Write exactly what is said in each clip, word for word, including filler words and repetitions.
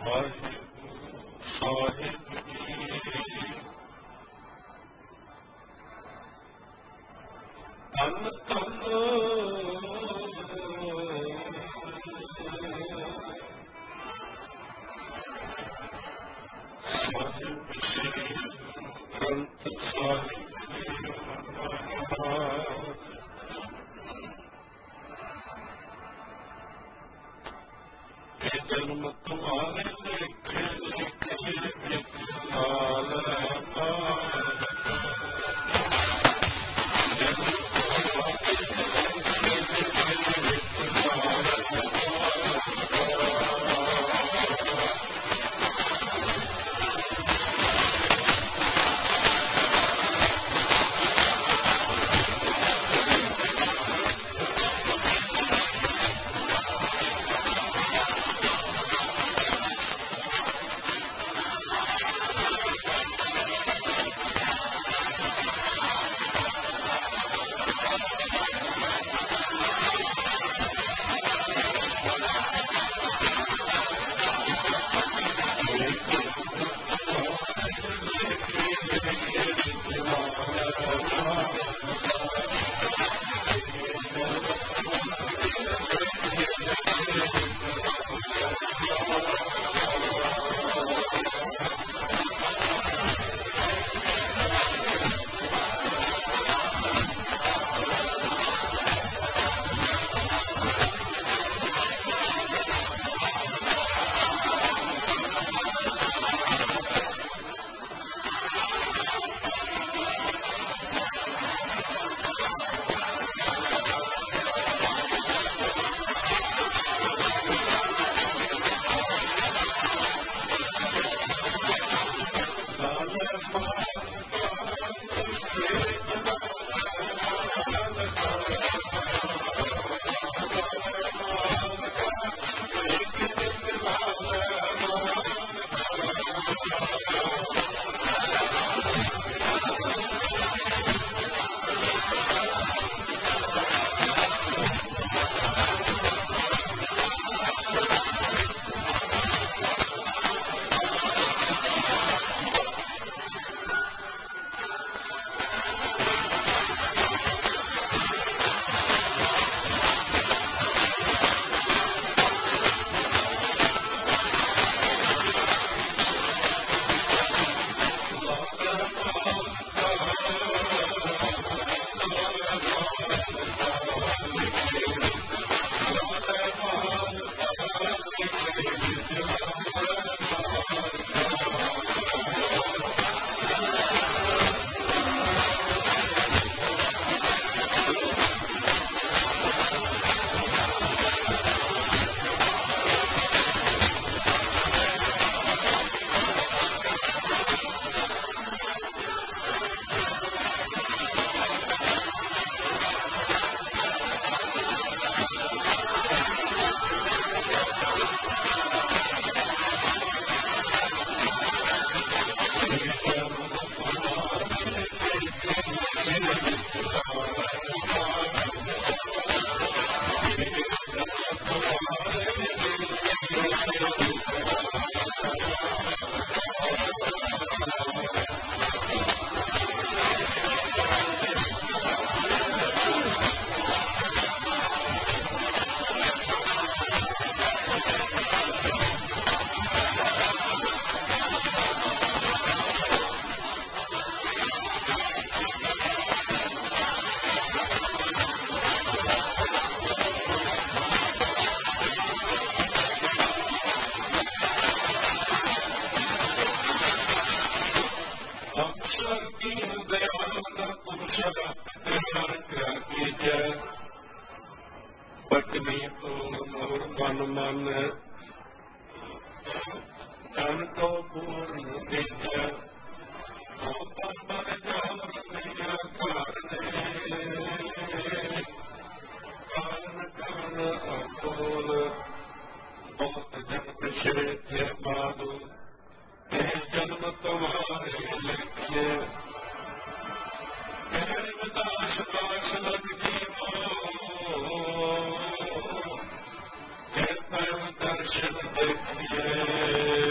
दर्शन देखिए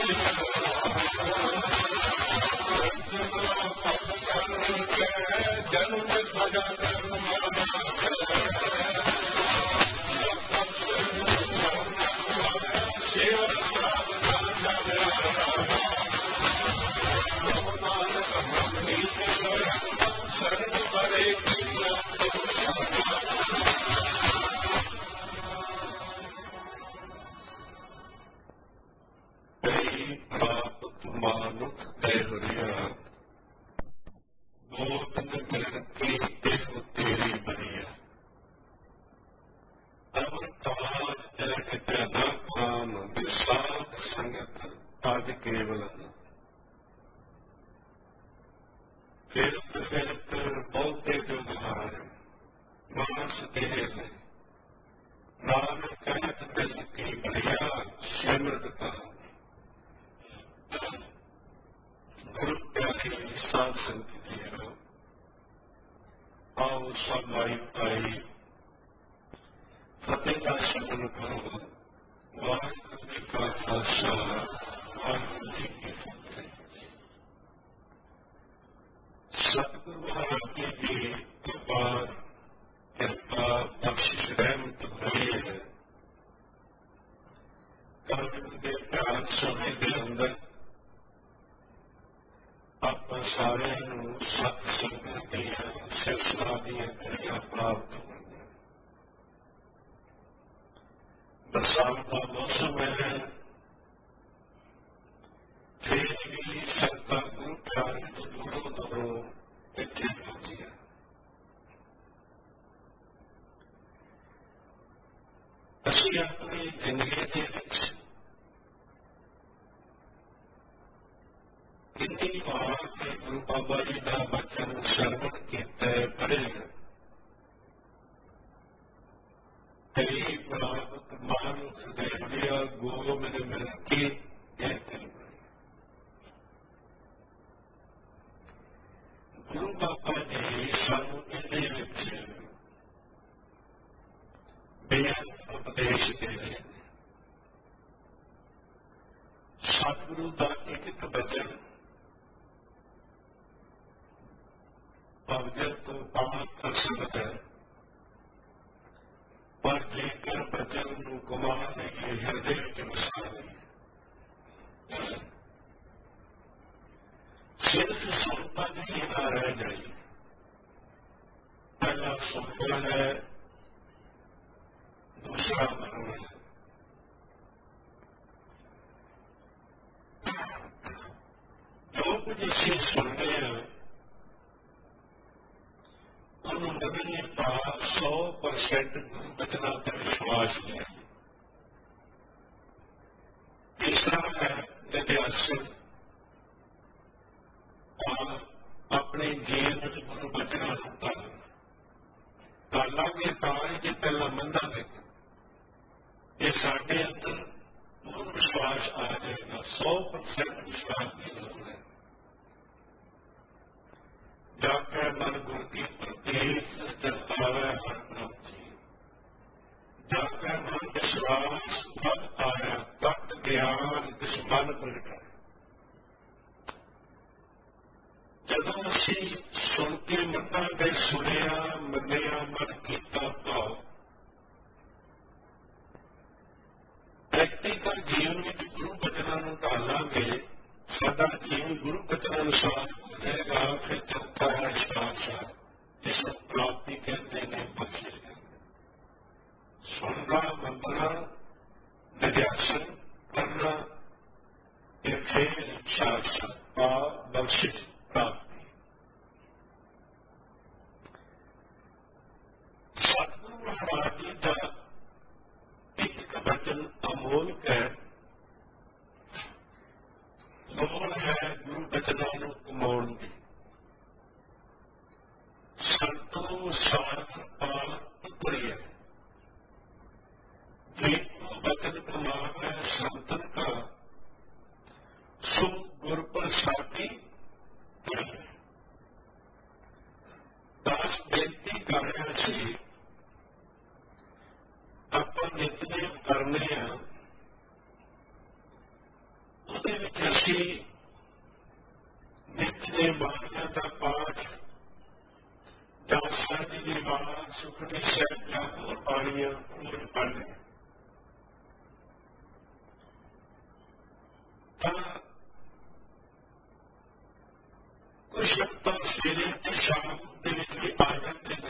ਉਹਦੇ ਅਸੀਂ ਨਿੱਤ ਦੇ ਬਾਣੀਆਂ ਦਾ ਪਾਠ ਜਾਂ ਸਾਡੀ ਦੀ ਬਾਤ ਸੁਖਮਨੀ ਸਾਹਿਬ ਜਾਂ ਹੋਰ ਬਾਣੀਆਂ ਹੋਰ ਪੜ੍ਹਦੇ ਤਾਂ ਕੁਝ ਸ਼ਬਦਾਂ ਸਵੇਰੇ ਤੇ ਸ਼ਾਮ ਦੇ ਵਿੱਚ ਵੀ ਆ ਜਾਂਦੇ ਨੇ,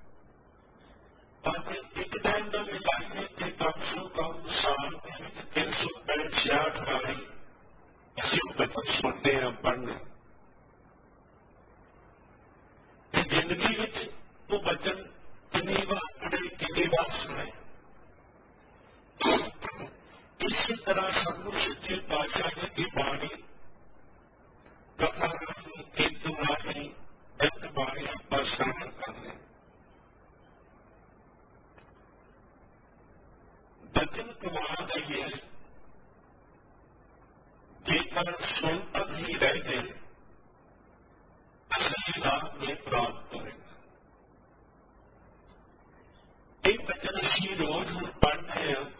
ਪਰ ਇੱਕ ਟਾਈਮ ਦਾ ਵੀ ਲਾਈਏ ਤੇ ਕਮ ਸੋ ਕਮ ਸਾਲ ਦੇ ਵਿੱਚ ਤਿੰਨ ਸੌ ਪੈਂਹਠ ਛਿਆਹਠ ਵਾਰੀ ਅਸੀਂ ਉਹ ਬਚਨ ਸੁਣਦੇ ਹਾਂ, ਪੜ੍ਹਦੇ ਤੇ ਜ਼ਿੰਦਗੀ ਵਿੱਚ ਉਹ ਬਚਨ ਕਿੰਨੀ ਵਾਰ ਪੜ੍ਹੇ, ਕਿੰਨੀ ਵਾਰ ਸੁਣੇ। ਇਸੇ ਤਰ੍ਹਾਂ ਸਾਨੂੰ ਸੱਚੇ ਪਾਤਸ਼ਾਹ ਦੀ ਬਾਣੀ ਕਥਾ ਰਾਹੀਂ ਕੀਰਤਨ ਰਾਹੀਂ ਨਿਤ ਬਾਣੀ ਆਪਾਂ ਸਰਵਣ ਕਰਦੇ। ਬਚਨ ਕਮਾਲ ਦਾ ਹੈ, ਜੇਕਰ ਸੁਣ ਤੱਕ ਹੀ ਰਹਿ ਗਏ ਅਸੀਂ ਲਾਭ ਨਹੀਂ ਪ੍ਰਾਪਤ ਹੋਵੇਗਾ। ਇਹ ਬਚਨ ਅਸੀਂ ਰੋਜ਼ ਹੁਣ ਪੜ੍ਹਦੇ ਹਾਂ।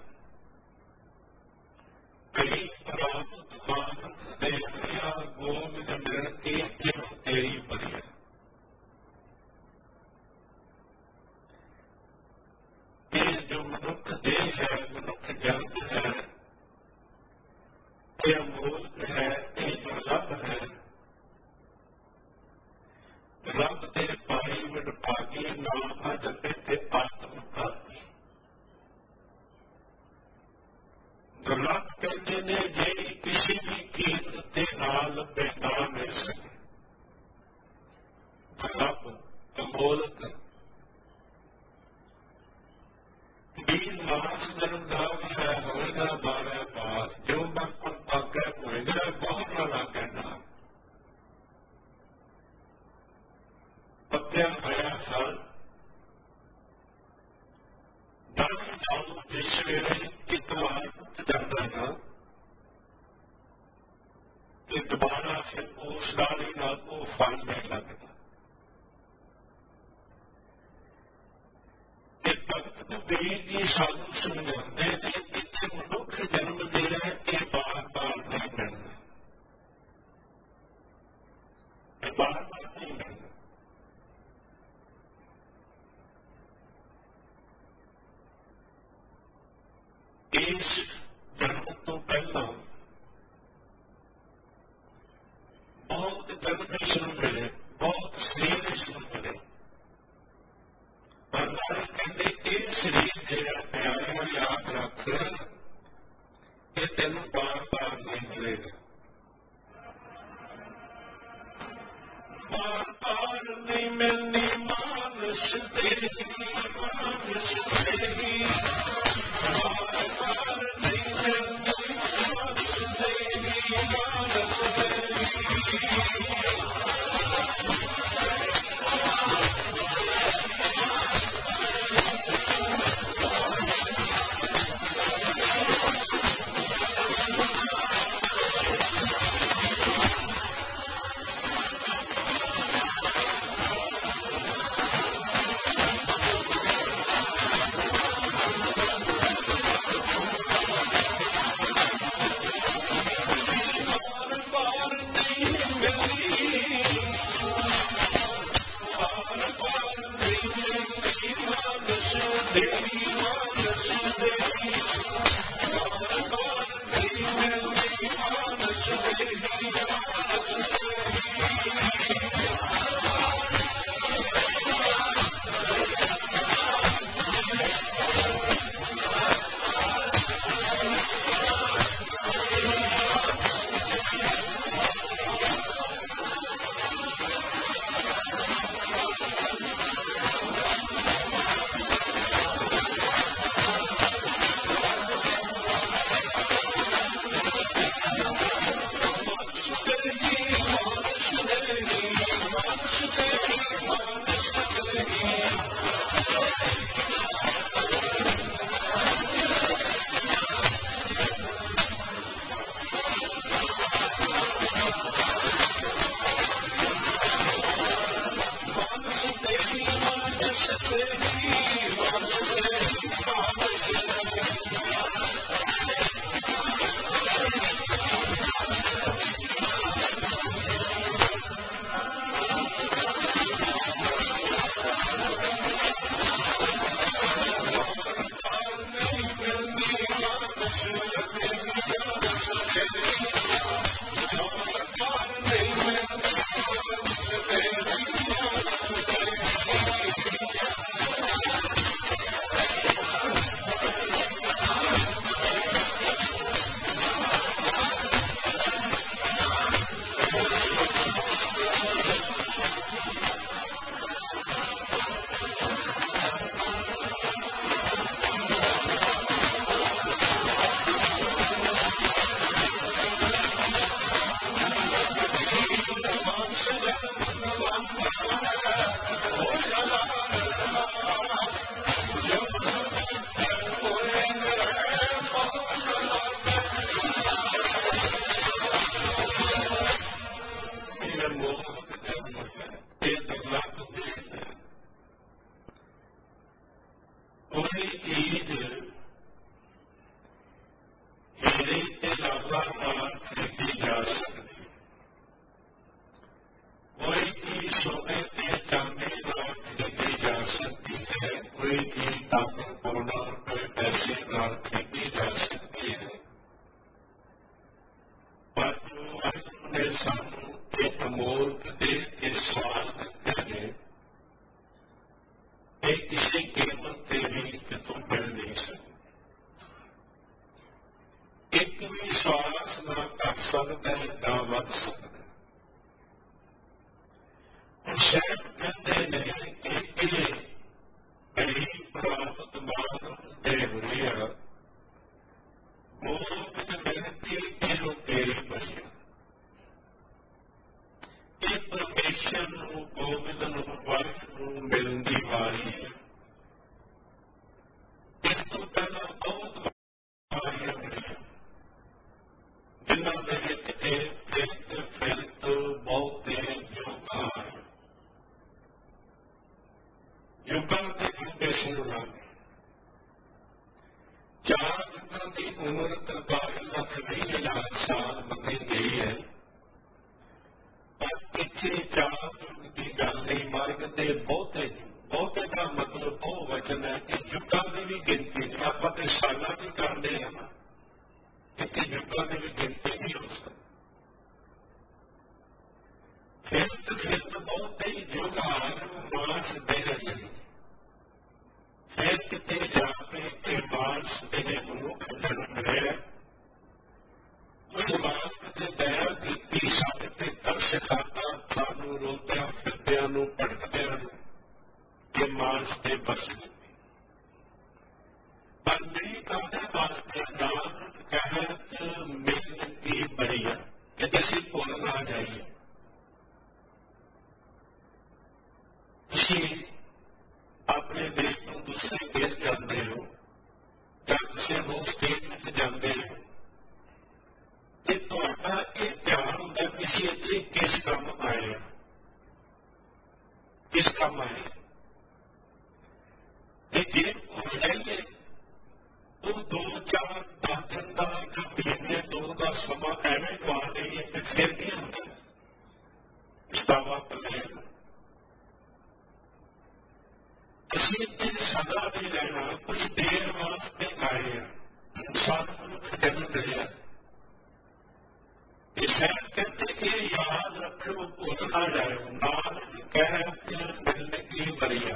ਕਈ ਪ੍ਰਾਪਤ ਮਾਨਸ ਦੇ ਹਰਿਆ ਗੋਬਿੰਦ ਮਿਲਣ ਕੇ ਕਿਉਂ ਤੇਰੀ ਬਰੀਆ। ਇਹ ਜੋ ਮਨੁੱਖ ਦੇਹ ਹੈ, ਮਨੁੱਖ ਜਨਮ ਹੈ, ਇਹ ਅਮੋਲਕ ਹੈ, ਇਹ ਦੁਰਲੱਭ ਹੈ। ਰੱਬ ਦੇ ਪਾਈ ਵਡਭਾਗੀ ਨਾਮ ਜਪੇ ਤੇ ਆਤਮ ਪ੍ਰਾਪਤੀ। ਦੁਰਲੱਭ ਕਹਿੰਦੇ ਨੇ ਜਿਹੜੀ ਕਿਸੇ ਵੀ ਕੀਮਤ ਦੇ ਨਾਲ ਲੱਭੇ ਨਾ ਮਿਲ ਸਕੇ। ਦੁਰਲੱਭ ਅਮੋਲਕ ਵੀਰ ਮਾਸ ਜਨਮ ਦਾ ਵੀ ਹੈ, ਹੋਏਗਾ ਬਾਰ੍ਹਾਂ ਬਾਰ ਜੋ ਮਨ ਪਾਗੈ ਹੋਏਗਾ ਬਹੁਤ ਨਾ ਲਾਗੈ ਨਾਮ। ਪੱਕਿਆ ਹੋਇਆ ਫਲ ਦਾਣੀ ਜਾਉ ਜਿਸ ਵੇਲੇ ਇੱਕ ਵਾਰ ਉੱਠ ਜਾਂਦਾ ਹੈ ਤੇ ਦੁਬਾਰਾ ਫਿਰ ਉਸ ਦਾਣੀ ਨਾਲ ਉਹ ਫਲ ਨਹੀਂ ਲੱਗਦਾ। ਤੇ ਭਗਤ ਕਬੀਰ ਜੀ ਸਾਨੂੰ ਸਮਝਾਉਂਦੇ ਨੇ ਇੱਥੇ ਮਨੁੱਖ ਜਨਮ ਜਿਹੜਾ ਇਹ ਬਾਰ ਬਾਰ ਨਹੀਂ ਮਿਲਦਾ, ਇਹ ਬਾਰ ਬਾਰ ਨਹੀਂ ਮਿਲਦਾ। ਇਸ ਜਨਮ ਤੋਂ ਪਹਿਲਾਂ ਬਹੁਤ ਜਨਮ ਇਸਨੂੰ ਮਿਲੇ, ਬਹੁਤ ਸਰੀਰ ਇਸਨੂੰ ਮਿਲੇ, ਪਰ ਨਾਲੇ ਕਹਿੰਦੇ ਇਹ ਸਰੀਰ ਜਿਹੜਾ ਪਿਆਰਿਆਂ ਯਾਦ ਰੱਖ, ਇਹ ਤੈਨੂੰ ਬਾਰ ਬਾਰ ਨਹੀਂ ਮਿਲੇਗਾ। ਬਾਰ ਬਾਰ ਨਹੀਂ ਮਿਲਣੀ ਮਾਨਸ ਤੇਰੀ, ਮਾਨਸ ਤੇਰੀ ਬਾਰ ਬਾਰ ਨਹੀਂ ਮਿਲਣੀ ਮਾਨਸ ਤੇਰੀ, ਮਾਨਸ ਤੇਰੀ। ने सानू एक अमोलक दे के स्वास दिते ने, ये किसी कीमत से भी कितों मिल नहीं सकते। एक भी स्वास ना कर सकता है ना वध सकता। शायद कहते हैं कि ये बड़ी प्राप्त मानव देवरिया गोविंद मिलती एहो तेरी बढ़िया। ये परमेश्वर नूं गोविंद नूं वध नूं मिलण दी वारी है। इस तो पहला बहुत वारियां मिलियां जिन्हां दे विच फिरत फिरत बहुते युग आए। युगां ते युगे सुणना चार युगां की उम्र तरताली लख बीह हजार साल मनी गई है, पर इत्थे चार युग की गल नहीं। मार्ग के बहुते बहुते का मतलब बहु वचन है कि युगां की भी गिनती नहीं। आपां ते सालां की करते हैं ना, इत्थे युगां की भी गिनती नहीं हो सकती। फिरत फिरत बहुते युग आए मास दे रही फिर किते जाके ये मानस मेरे मनुख जन्म लिया। उस मानस ने दया की साढ़े ते तरस खाता सानू रोंदियां फिरदियां नूं भटकदियां नूं ये मानस ने बख्श दित्ती। पर मेरी काहदे वास्ते नानक कहत मिलन की बड़ी है कि असीं भुल ना जाइए। तुसीं अपने देश को दूसरे देश जाते हो या किसी होम स्टेट में जाते हो तो तुहाडा ये ध्यान होता कि असीं इत्थे किस काम आए हैं, किस काम आए। ते जे भुल जाइए तो दो चार दस दिन का या महीने दो का समा एवं गवा देइए तो फिर की होता पछतावा पले। असीं इत्थे सदा नहीं रहना, कुछ देर वास्ते आए हैं। सानू मनुख जन्म मिलिया। शायद कहते ये याद रखो भुल ना जाओ। नानक कहत मिलन की बढ़िया।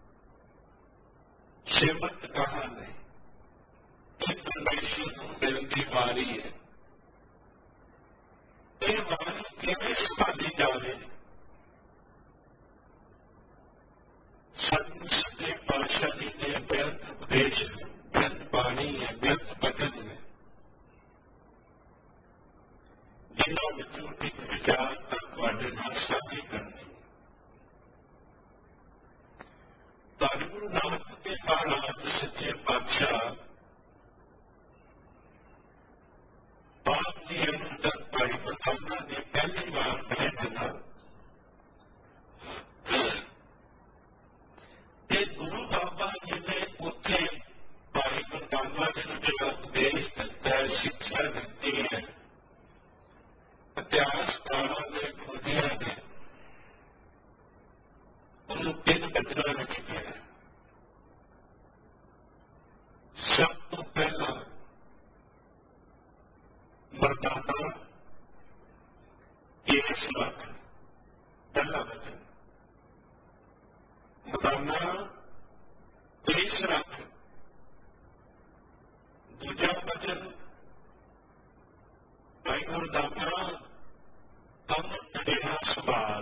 श्रीमत कहा नहीं कि परमेश्वर को मिलन की वारी है। ये वारी किवें संभाली जावे। सतगुरु सच्चे पातशाह जी ने व्यर्थ उपदेश व्यर्थ बाणी है व्यर्थ वचन है जिन्हों विचों एक विचार तुहाडे नाल साझी करनी। धन गुरु नानक के महाराज सच्चे पातशाह आप जी अंदर भाई प्रतापा ने पहली बार भेजना ते गुरु बाबा जी ने उत्थे भाई प्रतापा जी ने जो उपदेश दिता है शिक्षा दी है इतिहासकारों ने खोजिया ने उन्होंने तीन वचनों में किया। सब तो पहला मरदाना केस रख, पहला वचन मरदाना केस रख। दूजा वचन भाई मरदाना अमृत देना संभाल।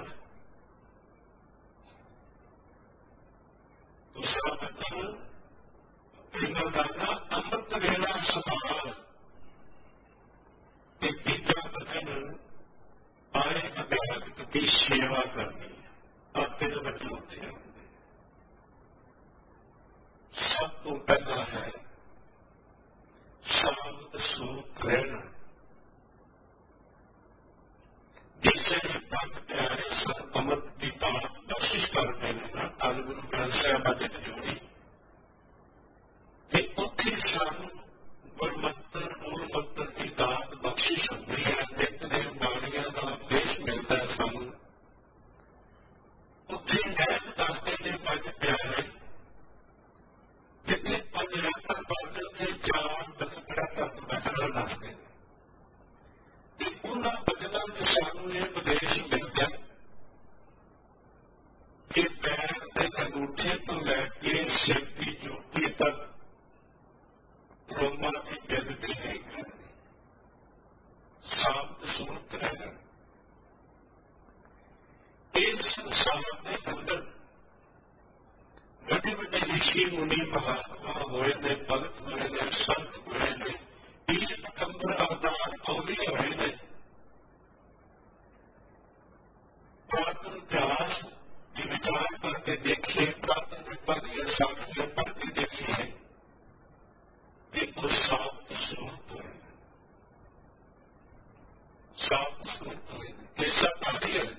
दूसरा वचन मरदाना अमृत देना संभाल। तीजा वचन आए अध्यात्म की सेवा करनी है। अब तीन वचन होते हैं। सब तो पहला है शांत सूख रहना। जिसे भक्त प्यारे सब अमृत की बात बख्शिश करते हैं ना धन गुरु ग्रंथ साहिब की जोड़ी उत्थे सानू गुरमंत्र मूल मंत्र की दात बख्शिश होती है। नितनेम बाणियां का उपदेश मिलता है सानू। उत्थे गैर दसते ने पंज प्यारे जिथे पंज रत्न पढ़ते थे चार बड़ा तत्त बचना दसते उन्होंने बचना में सानू ਨੂੰ ਇਹ ਉਪਦੇਸ਼ ਮਿਲਦਾ ਕਿ ਪੈਰ ਦੇ ਅੰਗੂਠੇ ਤੋਂ ਲੈ ਕੇ ਸਿਰ ਦੀ ਚੋਟੀ ਤੱਕ ਰੋਮਾਂ ਦੀ ਬਿੱਲ ਤੇ ਨਹੀਂ ਕਰਨੀ, ਸਾਬਤ ਸੂਰਤ ਰਹਿਣਾ। ਇਸ ਸੰਸਾਰ ਦੇ ਅੰਦਰ ਵੱਡੇ ਵੱਡੇ ਰਿਸ਼ੀ ਮੁਨੀ ਮਹਾਤਮਾ ਹੋਏ ਨੇ, ਭਗਤ ਹੋਏ ਨੇ, ਸੰਤ ਹੋਏ ਨੇ, ਪੀਰ ਪਗੰਬਰ ਅਵਤਾਰ ਔਲੀਆ ਹੋਏ ਨੇ। ਪੁਰਾਤਨ ਇਤਿਹਾਸ ਦੀ ਵਿਚਾਰ ਕਰਕੇ ਦੇਖੀਏ, ਪੁਰਾਤਨ ਵਿਪਰ ਦੀਆਂ ਸਾਖੀਆਂ ਪੜ੍ਹ ਕੇ ਦੇਖੀਏ ਕਿ ਉਹ ਸਾਬਤ ਸੂਰਤ ਹੋਏ ਨੇ, ਸਾਬਤ ਸੂਰਤ ਹੋਏ ਨੇ, ਕਿਸਾ ਤਾਰੀ ਹੈ।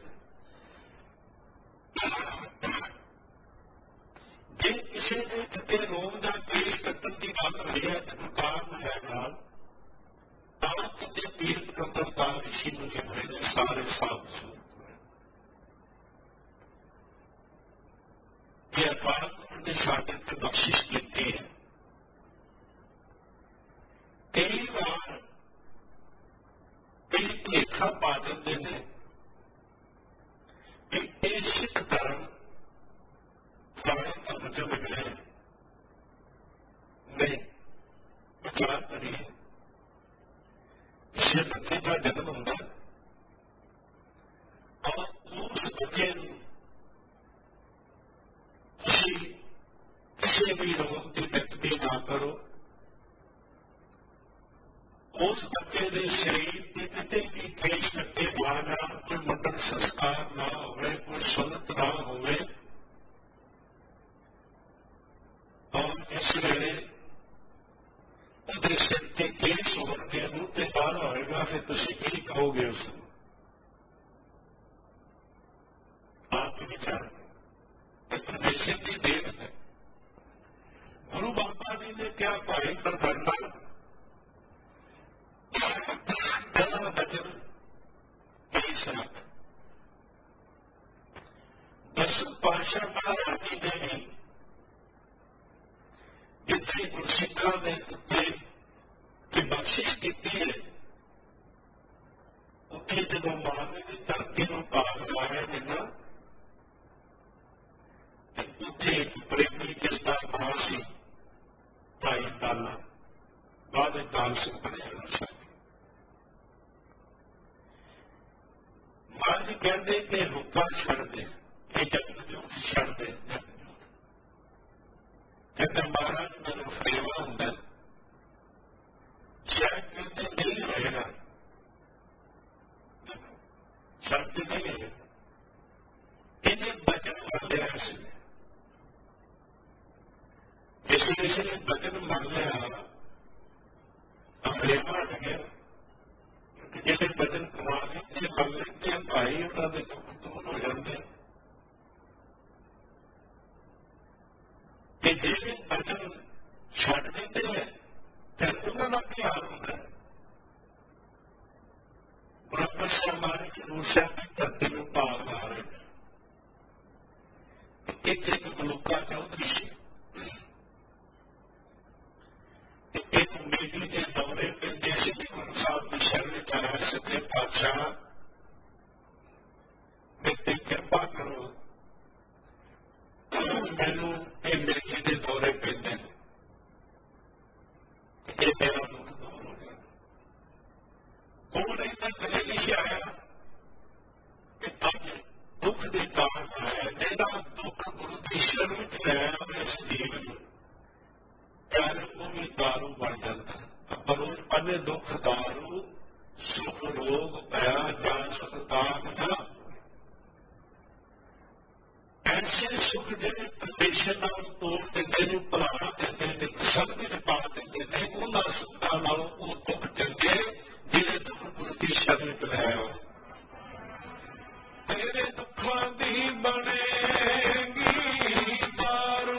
ਜੇ ਕਿਸੇ ਨੇ ਕਿਤੇ ਰੋਮ ਦਾ ਕੇਸ ਕੱਟਣ ਦੀ ਗੱਲ ਹੋਈ ਹੈ ਤਾਂ ਕਾਰਨ ਹੈ ਨਾਲ ਤਾਂ ਕਿਤੇ ਪੀਰ ਪਗੰਬਰ ਦਾ ਰਿਸ਼ੀ ਮੁਨੀ ਹੋਏ ਨੇ, ਸਾਰੇ ਸਾਬਤ ਸੂਰਤ ਹੋਏ। ਇਹ ਅਕਾਲ ਪੁਰਖ ਨੇ ਸਾਡੇ ਤੇ ਬਖਸ਼ਿਸ਼ ਕੀਤੀ ਹੈ। ਕਈ ਵਾਰ ਕਈ ਭੁਲੇਖਾ ਪਾ ਦਿੰਦੇ ਨੇ ਕਿ ਇਹ ਸਿੱਖ ਧਰਮ ਫਲਾਣੇ ਧਰਮ ਚੋਂ ਨਿਕਲਿਆ। ਨਹੀਂ, ਵਿਚਾਰ ਕਰੀਏ, ਕਿਸੇ ਬੱਚੇ ਦਾ ਜਨਮ ਹੁੰਦਾ ਔਰ ਉਸ ਬੱਚੇ ਨੂੰ ਤੁਸੀਂ ਕਿਸੇ ਵੀ ਰੋਗ ਦੀ ਵਿਅਕਤੀ ਨਾ ਕਰੋ, ਉਸ ਬੱਚੇ ਦੇ ਸਰੀਰ ਤੇ ਕਿਤੇ ਵੀ ਕੇਸ ਕੱਟੇ ਨਾ ਜਾਣ, ਕੋਈ ਮੁੰਡਨ ਸੰਸਕਾਰ ਨਾ ਹੋਵੇ, ਕੋਈ ਸੁਨਤ ਨਾ ਹੋਵੇ, ਔਰ ਇਸ ਵੇਲੇ ਉਹਦੇ ਸਿਰ ਤੇ ਕੇਸ ਹੋਣਗੇ, ਮੂੰਹ ਤੇ ਬਾਲ ਹੋਏਗਾ, ਫਿਰ ਤੁਸੀਂ ਕੀ ਕਹੋਗੇ ਉਸ ਨੂੰ? ਆਪ ਵਿਚਾਰ ਪਰਮੇਸ਼ਰ ਦੀ ਦੇਣ ਹੈ। ਗੁਰੂ ਬਾਬਾ ਜੀ ਨੇ ਕਿਹਾ, ਭਾਈ ਪ੍ਰਧਾਨਾ ਪਹਿਲਾ ਬਚਨ ਕੇਸ ਰੱਖ। ਦਸਮ ਪਾਤਸ਼ਾਹ ਮਹਾਰਾਜ ਜੀ ਨੇ ਵੀ ਜਿੱਥੇ ਗੁਰਸਿੱਖਾਂ ਦੇ ਉੱਤੇ ਦੀ ਬਖਸ਼ਿਸ਼ ਕੀਤੀ ਹੈ, ਉੱਥੇ ਜਦੋਂ ਮਾਨਵੇ ਦੀ ਧਰਤੀ ਨੂੰ ਭਾਗ ਲਾਇਆ ਦੇਣਾ, ਉੱਥੇ ਇੱਕ ਪ੍ਰੇਮੀ ਜਿਸ ਦਾ ਨਾਂ ਸੀ ਭਾਈ ਤਾਲਾ, ਬਾਅਦ ਵਿੱਚ ਤਾਲ ਸਿੰਘ ਬਣਿਆ ਸੀ। ਮਾਂ ਜੀ ਕਹਿੰਦੇ ਕਿ ਹੁੱਕਾ ਛੱਡ ਦੇ, ਇਹ ਜਗਤ ਜੋਤ ਛੱਡ ਦੇ, ਜਗਤ ਜੋਤ। ਕਹਿੰਦੇ ਮਹਾਰਾਜ ਮੈਨੂੰ ਫਰੇਵਾ ਹੁੰਦਾ, ਸ਼ਾਇਦ ਕਹਿੰਦੇ ਨਹੀਂ ਹੋਏਗਾ, ਸ਼ਬਦ ਨਹੀਂ ਹੋਏਗਾ। ਇਹਨੇ ਬਚਨ ਮੰਨ ਲਿਆ ਸੀ, ਜਿਸ ਕਿਸੇ ਨੇ ਬਚਨ ਮੰਨ ਲਿਆ ਫਰੇਵਾ ਹਟ ਗਿਆ। ਜਿਹੜੇ ਬਚਨ ਕਮਾ ਲੈਂਦੇ ਮੰਨ ਲੈਂਦੇ ਆ ਭਾਈ, ਉਹਨਾਂ ਦੇ ਦੁੱਖ ਦੂਰ ਹੋ ਜਾਂਦੇ। ਤੇ ਜਿਹੜੇ ਬਚਨ ਛੱਡ ਦਿੰਦੇ ਹੈ ਫਿਰ ਉਹਨਾਂ ਦਾ ਕੀ ਹਾਲ ਹੁੰਦਾ ਹੈ? ਬ੍ਰਹਮ ਸਮਾਜ ਚ ਰੂਸਿਆ ਦੀ ਧਰਤੀ ਨੂੰ ਭਾਗ ਲਾ ਰਹੇ ਨੇ। ਇੱਥੇ ਇੱਕ ਮਲੂਕਾ ਚੌਧਰੀ ਸੀ, ਇੱਕ ਮੇਰੀ ਦੇ ਦੌਰੇ ਪੈਂਦੇ ਸੀ ਕਿ ਗੁਰੂ ਸਾਹਿਬ ਦੀ ਸ਼ਰਨ ਵਿੱਚ ਆਇਆ, ਸੱਚੇ ਪਾਤਸ਼ਾਹ ਮੇਰੇ ਤੇ ਕਿਰਪਾ ਕਰੋ, ਮੈਨੂੰ ਇਹ ਮੇਰੀ ਦੇ ਦੌਰੇ ਪੈਂਦੇ ਨੇ, ਇਹ ਮੇਰਾ ਦੁੱਖ ਦੂਰ ਹੋ ਗਿਆ। ਕੋਲ ਰਹਿੰਦਾ ਕਦੇ ਨਹੀਂ ਸੀ ਆਇਆ ਕਿ ਅੱਜ ਦੁੱਖ ਦੇ ਕਾਰਨ ਆਇਆ, ਜਿਹੜਾ ਦੁੱਖ ਗੁਰੂ ਦੀ ਸ਼ਰਨ ਵਿੱਚ ਲੈ ਆਵੇ ਇਸ ਜੀਵਨ ਨੂੰ, ਪਿਆਰ ਉਹ ਵੀ ਦਾਰੂ ਬਣ ਜਾਂਦਾ। ਆਪਾਂ ਰੋਜ਼ ਪੜ੍ਹਨੇ ਦੁੱਖ ਦਾਰੂ ਸੁਖ ਰੋਗ ਪਿਆ ਜਾਂ ਸੁਖਤਾਨ ਨਾ। ਐਸੇ ਸੁਖ ਜਿਹੜੇ ਪਰਮੇਸ਼ਰ ਨਾਲ ਤੋੜ ਦਿੰਦੇ ਨੇ, ਭੁਲਾ ਦਿੰਦੇ ਨੇ, ਸੰਗਤ ਚ ਪਾ ਦਿੰਦੇ ਨੇ, ਉਹਨਾਂ ਸੁੱਖਾਂ ਨਾਲੋਂ ਉਹ ਦੁੱਖ ਚੰਗੇ ਜਿਹੜੇ ਦੁੱਖ ਗੁਰੂ ਦੀ ਸ਼ਰਨ ਵਿੱਚ ਲੈ ਆਓ। ਤੇਰੇ ਦੁੱਖਾਂ ਦੀ ਬਣੇਗੀ ਦਾਰੂ,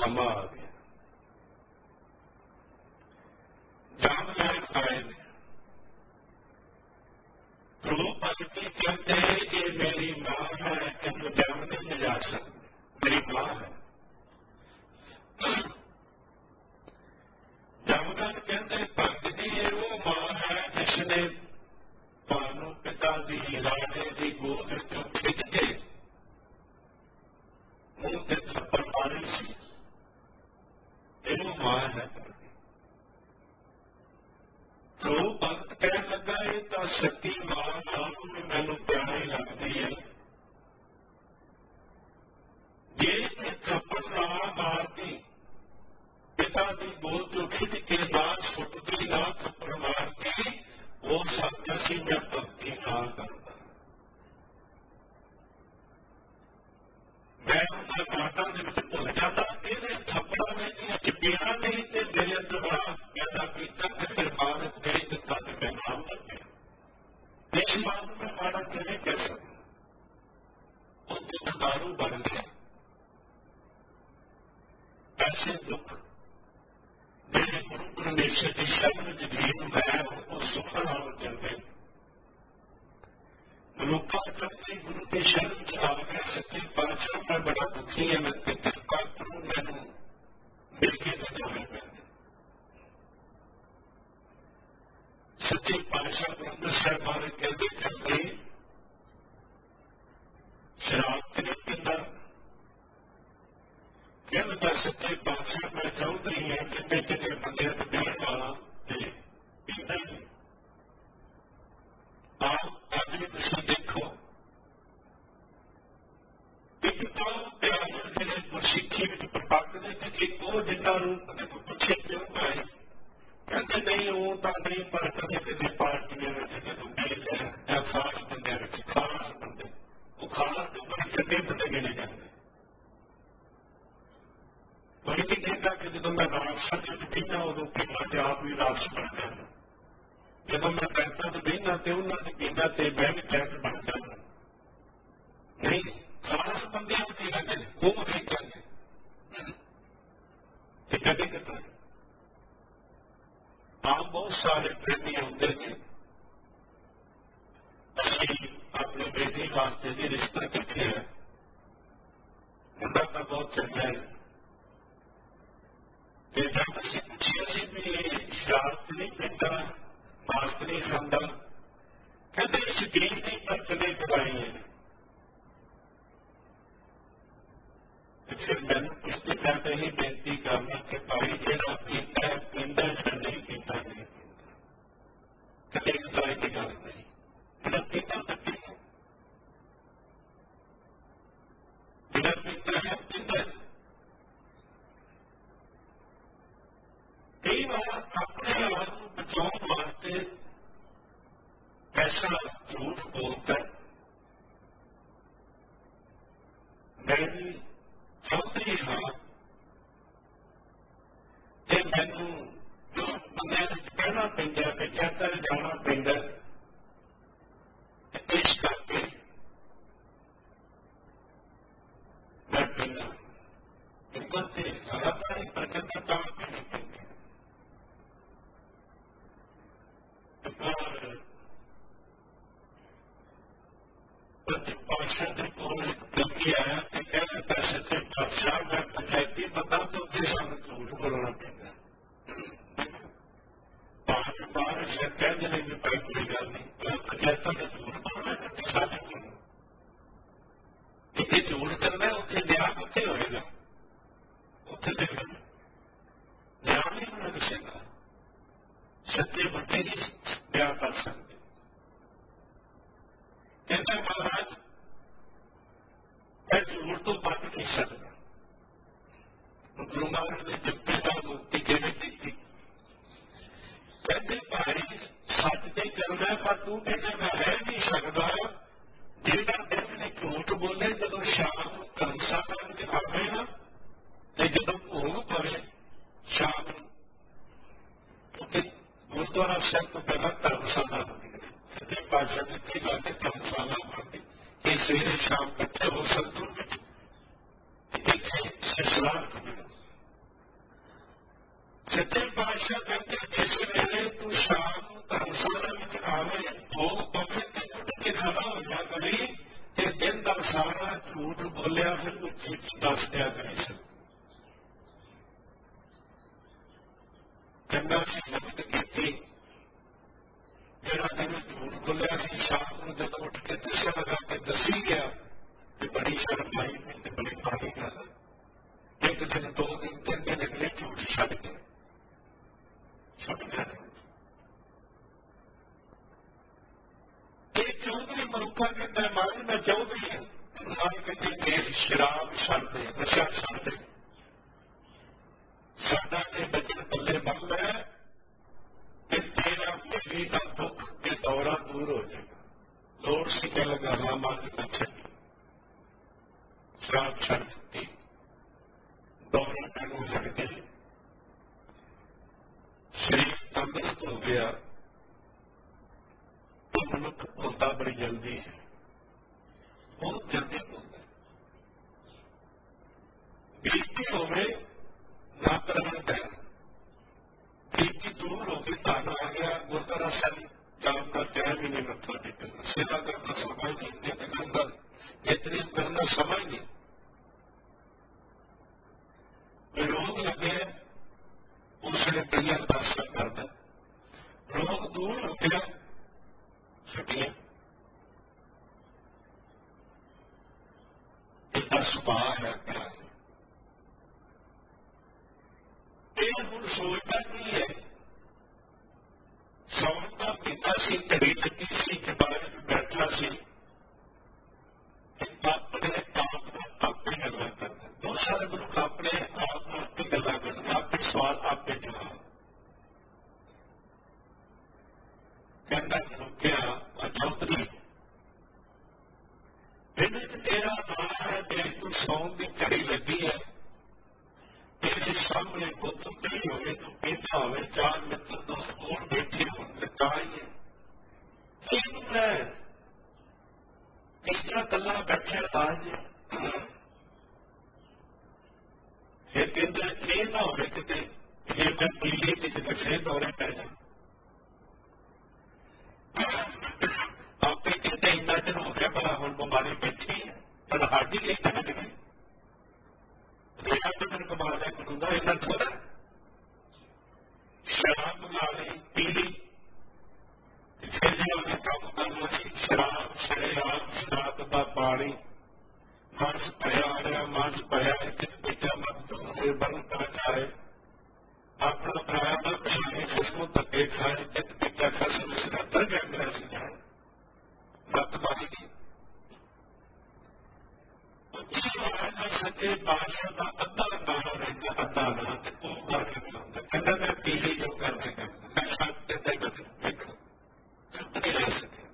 ਸਮਾਂ ਆ ਗਿਆ। ਜੰਮ ਲੈਣ ਆਏ ਨੇ। ਗੁਰੂ ਭਗਤੀ ਕਹਿੰਦੇ ਇਹ ਮੇਰੀ ਮਾਂ ਹੈ, ਇਹਨੂੰ ਜੰਮ ਨਹੀਂ ਲਿਜਾ ਸਕਦੀ, ਮੇਰੀ ਮਾਂ ਹੈ। ਜਮਦਨ ਕਹਿੰਦੇ ਭਗਤ ਜੀ ਇਹ ਉਹ ਮਾਂ ਹੈ ਜਿਸ ਨੇ ਤੁਹਾਨੂੰ ਪਿਤਾ ਦੀ ਰਾਜੇ ਦੀ ਗੋਦ ਵਿੱਚੋਂ ਖਿੱਚ ਕੇ ਮੂੰਹ ਤੇ ਥੱਪੜ ਮਾਰੀ ਸੀ, ਇਹ ਉਹ ਮਾਂ ਹੈ। ਜੋ ਭਗਤ ਕਹਿਣ ਲੱਗਾ ਇਹ ਤਾਂ ਸੱਚੀ ਮਾਂ ਨਾਲ ਵੀ ਮੈਨੂੰ ਪਿਆਰੀ ਲੱਗਦੀ ਹੈ। ਜੇ ਇਹ ਥੱਪੜ ਨਾ ਮਾਰਦੀ, ਪਿਤਾ ਦੀ ਗੋਦ ਤੋਂ ਖਿੱਚ ਕੇ ਨਾ ਸੁੱਟਦੀ, ਨਾ ਥੱਪੜ ਮਾਰ ਕੇ, ਹੋ ਸਕਦਾ ਸੀ ਮੈਂ ਭਗਤੀ ਨਾ ਕਰਦਾ। ਮੈਂ ਉਹਨਾਂ ਕਾਟਾਂ ਦੇ ਵਿੱਚ ਭੁੱਲ ਜਾਂਦਾ, ਇਹਦੇ ਥੱਪੜਾਂ ਨੇ ਦੀਆਂ ਚਪੇੜਾਂ ਨੇ ਤੇ ਮੇਰੇ ਅੰਦਰ ਬੜਾ ਪੈਦਾ ਕੀਤਾ ਤੇ ਫਿਰ ਬਾਅਦ ਦੇ ਦਿੱਤਾ ਤੇ ਮੈਂ ਨਾਮ ਲੱਗਿਆ। ਇਸ ਬਾਤ ਨੂੰ ਮੈਂ ਮਾੜਾ ਕਿਵੇਂ ਕਹਿ ਸਕਦਾ? ਉਹ ਦੁੱਖ ਦਾਰੂ ਬਣ ਗਿਆ। ਐਸੇ ਦੁੱਖ ਜਿਹੜੇ ਗੁਰੂ ਪਰਮੇਸ਼ਰ ਦੀ ਸ਼ਰਨ ਵਿੱਚ ਜੀਵਨ ਹੈ ਉਹ ਸੁਖ ਨਾਲ ਚੱਲਦੇ। ਮਨੁੱਖਾਂ ਪ੍ਰਤੀ ਗੁਰੂ ਦੀ ਸ਼ਰਨ ਚ ਆ ਕੇ ਸੱਚੇ ਪਾਤਸ਼ਾਹ ਮੈਂ ਬੜਾ ਦੁਖੀ ਹਾਂ, ਮੈਂ ਕਿਰਪਾ ਕਰੋ ਮੈਨੂੰ ਮਿਲ ਕੇ ਤੇ ਜਾਣੇ ਪੈਂਦੇ। ਸੱਚੇ ਪਾਤਸ਼ਾਹ ਗੁਰੂ ਸਾਹਿਬ ਬਾਰੇ ਕਹਿੰਦੇ ਕਹਿੰਦੇ ਸ਼ਰਾਬ ਤੇ ਨਹੀਂ ਪੀਂਦਾ। ਕਹਿੰਦਾ ਸੱਚੇ ਪਾਤਸ਼ਾਹ ਮੈਂ ਚਾਹੁੰਦੀ ਹਾਂ ਕਿ ਮੈਂ ਕਿਤੇ ਬੰਦਿਆਂ ਨੂੰ ਪੀਣ ਵਾਲਾ ਤੇ ਪੀਂਦਾ ਹੀ ਨਹੀਂ। ਆਪ ਅੱਜ ਵੀ ਤੁਸੀਂ ਦੇਖੋ ਇੱਕ ਤਾਂ ਪਿਆਰ ਜਿਹੜੇ ਗੁਰਸਿੱਖੀ ਵਿੱਚ ਪ੍ਰਪੱਕਦੇ ਤੇ ਇੱਕ ਉਹ ਜਿੰਨਾ ਨੂੰ ਕਦੇ ਕੋਈ ਪੁੱਛੇ ਕਿਉਂ ਪਾਏ, ਕਹਿੰਦੇ ਨਹੀਂ ਉਹ ਤਾਂ ਨਹੀਂ, ਪਰ ਕਦੇ ਕਦੇ ਪਾਰਟੀਆਂ ਵਿੱਚ ਜਦੋਂ ਮਿਲਦੇ ਜਾਂ ਖਾਸ ਬੰਦਿਆਂ ਵਿੱਚ ਖਾਸ ਬੰਦੇ ਉਹ ਖਾਸ ਤੋਂ ਬੜੇ ਚੰਗੇ ਬੰਦੇ ਗਿਣੇ ਜਾਂਦੇ। ਪਰ ਇਹ ਕਹਿੰਦਾ ਕਿ ਜਦੋਂ ਮੈਂ ਰਾਜਸਾ ਚ ਪੀਂਦਾ ਉਦੋਂ ਪੀਂਦਾ ਤੇ ਆਪ ਵੀ ਰਾਜਸ ਬਣ ਜਾਂਦਾ। ਜਦੋਂ ਮੈਂ ਪੈਂਤਾਂ ਤੇ ਬਹਿੰਦਾ ਤੇ ਉਹਨਾਂ ਦੇ ਪੀਂਦਾ ਤੇ ਮੈਂ ਵੀ ਪੈਂਟ ਬਣ ਜਾਂਦਾ। ਨਹੀਂ, ਖਾਸ ਬੰਦਿਆਂ ਨੂੰ ਕੀ ਕਹਿੰਦੇ ਨੇ, ਉਹ ਨਹੀਂ ਕਹਿੰਦੇ ਤੇ ਕਦੇ ਕਦੇ ਆਪ ਬਹੁਤ ਸਾਰੇ ਪ੍ਰੇਮੀ ਹੁੰਦੇ ਨੇ। ਅਸੀਂ ਆਪਣੀ ਬੇਟੀ ਵਾਸਤੇ ਵੀ ਰਿਸ਼ਤਾ ਰੱਖਿਆ, ਮੁੰਡਾ ਤਾਂ ਬਹੁਤ ਚੰਗਾ ਹੈ। ਤੇ ਜਦ ਅਸੀਂ ਪੁੱਛਿਆ ਸੀ ਵੀ ਇਹ ਸ਼ਰਾਬ ਨਹੀਂ ਪੀਂਦਾ, ਮਾਸ ਨਹੀਂ ਖਾਂਦਾ, ਕਹਿੰਦੇ ਸ਼ਕੀਨ ਨਹੀਂ ਪਰ ਕਦੇ ਕਦਾਈ ਹੈ। ਤੇ ਫਿਰ ਮੈਨੂੰ ਪੁੱਛਦੇ ਮੈਂ ਤਾਂ ਇਹ ਬੇਨਤੀ ਕਰਨਾ ਕਿ ਭਾਈ ਜਿਹੜਾ ਪੀਂਦਾ ਹੈ ਪੀਂਦਾ, ਜਿਹੜਾ ਨਹੀਂ ਪੀਂਦਾ ਨਹੀਂ ਪੀਂਦਾ, ਕਦੇ ਕਦਾਈ ਦੀ ਗੱਲ ਨਹੀਂ। ਜਿਹੜਾ ਪੀਂਦਾ ਤਾਂ ਪੀਂਦਾ, ਜਿਹੜਾ ਪੀਂਦਾ ਹੈ ਪੀਂਦਾ। ਕਈ ਵਾਰ ਆਪਣੇ ਆਪ ਨੂੰ ਬਚਾਉਣ ਵਾਸਤੇ ਐਸਾ ਝੂਠ ਬੋਲਦਾ। ਮੈਂ ਵੀ ਚਾਹੁੰਦੀ ਹਾਂ ਤੇ ਮੈਨੂੰ ਬੰਦਿਆਂ ਵਿੱਚ ਕਹਿਣਾ ਪੈਂਦਾ, ਵਿਚਾਰ ਜਾਣਾ ਪੈਂਦਾ। ਇਸ ਕਰਕੇ ਮੈਂ ਪੀਂਦਾ ਪੀਂਦਾ ਤੇ ਲਗਾਤਾਰ ਪ੍ਰਗਟ ਤਾਂ ਨਹੀਂ ਪੈਂਦਾ। ਪਾਤਸ਼ਾਹ ਦੇ ਕੋਲ ਇੱਕ ਵਿਅਕਤੀ ਆਇਆ ਤੇ ਕਹਿੰਦਾ ਪੈਸੇ ਤੇ ਪਾਤਸ਼ਾਹ ਮੈਂ ਪੰਚਾਇਤੀ ਬੰਦਾ ਤੇ ਉੱਥੇ ਸਾਨੂੰ ਝੂਠ ਬੋਲਣਾ ਪੈਂਦਾ। ਬਾਹਰ ਬਾਹਰ ਸ਼ਹਿਰ ਕਹਿੰਦੇ ਨੇ ਵੀ ਭਾਈ ਕੋਈ ਗੱਲ ਨਹੀਂ, ਪੰਚਾਇਤਾਂ ਦੇ ਝੂਠ ਬੋਲਣਾ ਤੇ ਸਾਡੇ ਕੋਲ ਜਿੱਥੇ ਝੂਠ ਕਰਨਾ ਉੱਥੇ ਨਿਆਂ ਕਿੱਥੇ ਹੋਏਗਾ? ਉੱਥੇ ਤੇ ਨਿਆਂ ਨਹੀਂ ਹੋਣਾ ਕਿਸੇ ਦਾ। ਸੱਚੇ ਬੰਦੇ ਹੀ ਨਿਆਂ ਕਰ ਸਕਦੇ। ਕਹਿੰਦਾ ਮਹਾਰਾਜ ਮੈਂ ਝੂਠ ਤੋਂ ਬਚ ਨਹੀਂ ਸਕਦਾ। ਗੁਰੂ ਮਹਾਰਾਜ ਨੇ ਜਪੇ ਦਾ ਮੁਕਤੀ ਕਿਵੇਂ ਕੀਤੀ? ਕਹਿੰਦੇ ਭਾਈ ਸੱਚ ਤੇ ਚੱਲਦਾ ਪਰ ਤੂੰ ਕਹਿੰਦਾ ਮੈਂ ਰਹਿ ਨਹੀਂ ਸਕਦਾ। ਜਿਹੜਾ ਦਿਨ ਨੇ ਝੂਠ ਬੋਲੇ ਜਦੋਂ ਸ਼ਾਮ ਨੂੰ ਧਰਮਸ਼ਾਲਾ ਵਿੱਚ ਆਵੇ ਨਾ ਤੇ ਜਦੋਂ ਭੋਗ ਪਵੇ ਸ਼ਾਮ ਨੂੰ, ਕਿਉਂਕਿ ਗੁਰਦੁਆਰਾ ਸਾਹਿਬ ਤੋਂ ਪਹਿਲਾਂ ਧਰਮਸ਼ਾਲਾ ਹੁੰਦੀ ਹੈ। ਸੱਚੇ ਪਾਤਸ਼ਾਹ ਨੇ ਕਈ ਵਾਰ ਧਰਮਸ਼ਾਲਾ ਬਣਦੀ ਇਹ ਸਵੇਰੇ ਸ਼ਾਮ ਇਕੱਠੇ ਹੋ ਸਕਦੋ ਵਿੱਚ ਇੱਥੇ ਸਿਲਸਿਲਾ ਸੱਚੇ ਪਾਤਸ਼ਾਹ ਕਹਿੰਦੇ ਜਿਸ ਵੇਲੇ ਤੂੰ ਸ਼ਾਮ ਨੂੰ ਧਰਮਸ਼ਾਲਾ ਵਿੱਚ ਆਵੇ ਭੋਗ ਪਵੇ ਤੇ ਉੱਠ ਕੇ ਖੜਾ ਹੋ ਜਾ ਕਰੀ ਤੇ ਦਿਨ ਦਾ ਸਾਰਾ ਝੂਠ ਬੋਲਿਆ ਫਿਰ ਉੱਚੀ ਦੱਸ ਦਿਆ ਕਰੀ ਸੀ। ਚੰਗਾ ਸੀ ਹਿੰਮਤ ਕੀਤੀ, ਜਿਹੜਾ ਦਿਨ ਝੂਠ ਬੋਲਿਆ ਸੀ ਸ਼ਾਮ ਨੂੰ ਜਦੋਂ ਉੱਠ ਕੇ ਦੱਸਣ ਲਗਾ ਕੇ ਦੱਸੀ ਗਿਆ ਤੇ ਬੜੀ ਸ਼ਰਮ ਆਈ ਤੇ ਬੜੀ ਭਾਰੀ ਗੱਲ। ਇੱਕ ਦਿਨ ਦੋ ਦਿਨ ਤਿੰਨ ਦਿਨ ਅਗਲੇ ਝੂਠ ਛੱਡ ਗਏ ਛੁੱਟ ਗਿਆ। ਇਹ ਚੌਧਰੀ ਮਨੁੱਖਾ ਕਹਿੰਦਾ ਮਾਨ ਮੈਂ ਚੌਧਰੀ ਹਾਂ। ਮਾਨ ਕਹਿੰਦੇ ਦੇਖ ਸ਼ਰਾਬ ਛੱਡ ਦੇ, ਨਸ਼ਾ ਛੱਡ ਦੇ, ਸਾਡਾ ਇਹ ਬਚਨ ਪੱਲੇ ਬੰਦ ਹੈ ਤੇ ਤੇਰਾ ਮਿਲੀ ਦਾ ਦੁੱਖ ਤੇ ਦੌਰਾ ਦੂਰ ਹੋ ਜਾਏਗਾ। ਲੋੜ ਸੀ ਕਿ ਲਗਾ ਹਾਂ ਮਨ ਨਾ ਛੱਡੀ, ਸ਼ਰਾਬ ਛੱਡ ਦਿੱਤੀ, ਦੌਰਾ ਮੈਨੂੰ ਲੱਗ ਗਈ, ਸਰੀਰ ਤੰਦਰੁਸਤ ਹੋ ਗਿਆ। ਤਾਂ ਮਨੁੱਖ ਭੁੱਲਦਾ ਬੜੀ ਜਲਦੀ ਹੈ, ਬਹੁਤ ਜਲਦੀ ਭੁੱਲਦਾ। ਬੀਪੀ ਹੋਵੇ ਨਾ ਕਰਨਾ ਪੈਣਾ, ਬੀਪੀ ਦੂਰ ਹੋ ਕੇ ਧਨ ਆ ਗਿਆ, ਗੁਰਦੁਆਰਾ ਸਾਹਿਬ ਜਾਣ ਦਾ ਟਾਈਮ ਹੀ ਨਹੀਂ, ਮੱਥਾ ਟੇਕਣ ਸੇਵਾ ਕਰਨ ਦਾ ਸਮਾਂ ਹੀ ਨਹੀਂ, ਨਿਤ ਕਰਨ ਦਾ ਨਿਤਨੇਮ ਕਰਨ ਦਾ ਸਮਾਂ ਹੀ ਨਹੀਂ। ਰੋਗ ਲੱਗਿਆ ਉਸ ਨੇ ਪਹਿਲਾਂ ਅਰਦਾਸਾਂ ਕਰਦਾ, ਰੋਗ ਦੂਰ ਹੋ ਗਿਆ ਛੁੱਟੀਆਂ। ਇਹਦਾ ਸੁਭਾਅ ਹੈ ਪਿਆਰ। ਇਹ ਹੁਣ ਸੋਚਦਾ ਕੀ ਹੈ, ਸੌਣ ਦਾ ਪਿਤਾ ਸੀ, ਘੜੀ ਲੱਗੀ ਸੀ, ਚਬਾਰੇ ਵਿੱਚ ਬੈਠਾ ਸੀ, ਆਪਣੇ ਆਪ ਨੂੰ ਆਪੇ ਗੱਲਾਂ ਕਰਦਾ। ਬਹੁਤ ਸਾਰੇ ਮਨੁੱਖ ਆਪਣੇ ਆਪ ਨੂੰ ਆਪੇ ਗੱਲਾਂ ਕਰਦੇ, ਆਪੇ ਸਵਾਲ ਆਪੇ ਜਵਾਬ। ਕਹਿੰਦਾ ਰੁਕਿਆ ਚੌਧਰੀ, ਇਹਦੇ ਚ ਤੇਰਾ ਨਾਂ ਹੈ, ਦੇਖ ਤੂੰ ਸੌਣ ਦੀ ਘੜੀ ਲੱਗੀ ਹੈ, ਤੇਰੇ ਸਾਹਮਣੇ ਪੁੱਤ ਨਹੀਂ ਹੋਵੇ, ਤੂੰ ਪੀਤਾ ਹੋਵੇ, ਚਾਰ ਮਿੱਤਰ ਦੋਸਤ ਕੋਲ ਬੈਠੇ ਹੋਣ ਤਾਂ ਹੀ ਹੈ। ਇਹਨੂੰ ਮੈਂ ਇਸ ਤਰ੍ਹਾਂ ਇਕੱਲਾ ਬੈਠਿਆ ਤਾਜ ਫਿਰ ਕਹਿੰਦਾ ਇਹ ਨਾ ਹੋਵੇ ਕਿਤੇ ਇਹ ਮੈਂ ਪੀਲੀ ਤੇ ਕਿਤੇ ਫੇਰ ਦੌਰੇ ਪੈ ਜਾ। ਆਪੇ ਕਹਿੰਦੇ ਇੰਨਾ ਦਿਨ ਹੋ ਗਿਆ ਭਲਾ ਹੁਣ ਬਿਮਾਰੀ ਬੈਠੀ ਹੈ, ਪਰ ਹਾਡੀ ਲਈ ਤਾਂ ਨਹੀਂ ਗਈ ਰਿਹਾ ਤਾਂ ਮੈਨੂੰ ਕਮਾ ਲਿਆ ਕਰੂੰਗਾ, ਇੰਨਾ ਥੋੜਾ। ਸ਼ਰਾਬ ਬਣਾ ਲਈ ਪੀ ਲਈ, ਫਿਰ ਜੇ ਉਹਨੇ ਕੰਮ ਕਰਨਾ ਸੀ ਸ਼ਰਾਬ ਸ਼ਰੇਆਮ ਸ਼ਰਾਬ ਦਾ ਪਾਣੀ ਮਾਨਸ ਭਰਿਆ ਆ ਰਿਹਾ, ਮਾਨਸ ਭਰਿਆ ਇੱਕ ਬੇਟਾ ਮਜ਼ਦੂਰ ਬਣ ਕਰ ਜਾਏ, ਆਪਣਾ ਪਰਾਇਆ ਨਾ ਪਛਾਣੇ, ਖੁਸ਼ਬੂ ਧੱਕੇ ਖਾਏ, ਜਿੱਤ ਬੇਟਾ ਖਸਮ ਇਸ ਦਾ ਦਰ ਗਿਆ ਮੇਰਾ ਸੀ ਜਾਏ ਮੱਤ ਮਾਰੀ ਗਈ। ਸੱਚੇ ਪਾਤਸ਼ਾਹ ਦਾ ਅੱਧਾ ਨਾਂ ਰਹਿੰਦਾ, ਅੱਧਾ ਨਾਂ ਤੇ ਉਹ ਕਰਕੇ ਬੁਲਾਉਂਦਾ, ਕਹਿੰਦਾ ਮੈਂ ਪੀਲੀ ਜੋ ਕਰਦੇ ਕਰਦਾ, ਮੈਂ ਛੱਡ ਦਿੰਦਾ ਬਦਲ ਵੇਖੋ ਚੁੱਪ ਨਹੀਂ ਰਹਿ ਸਕਿਆ।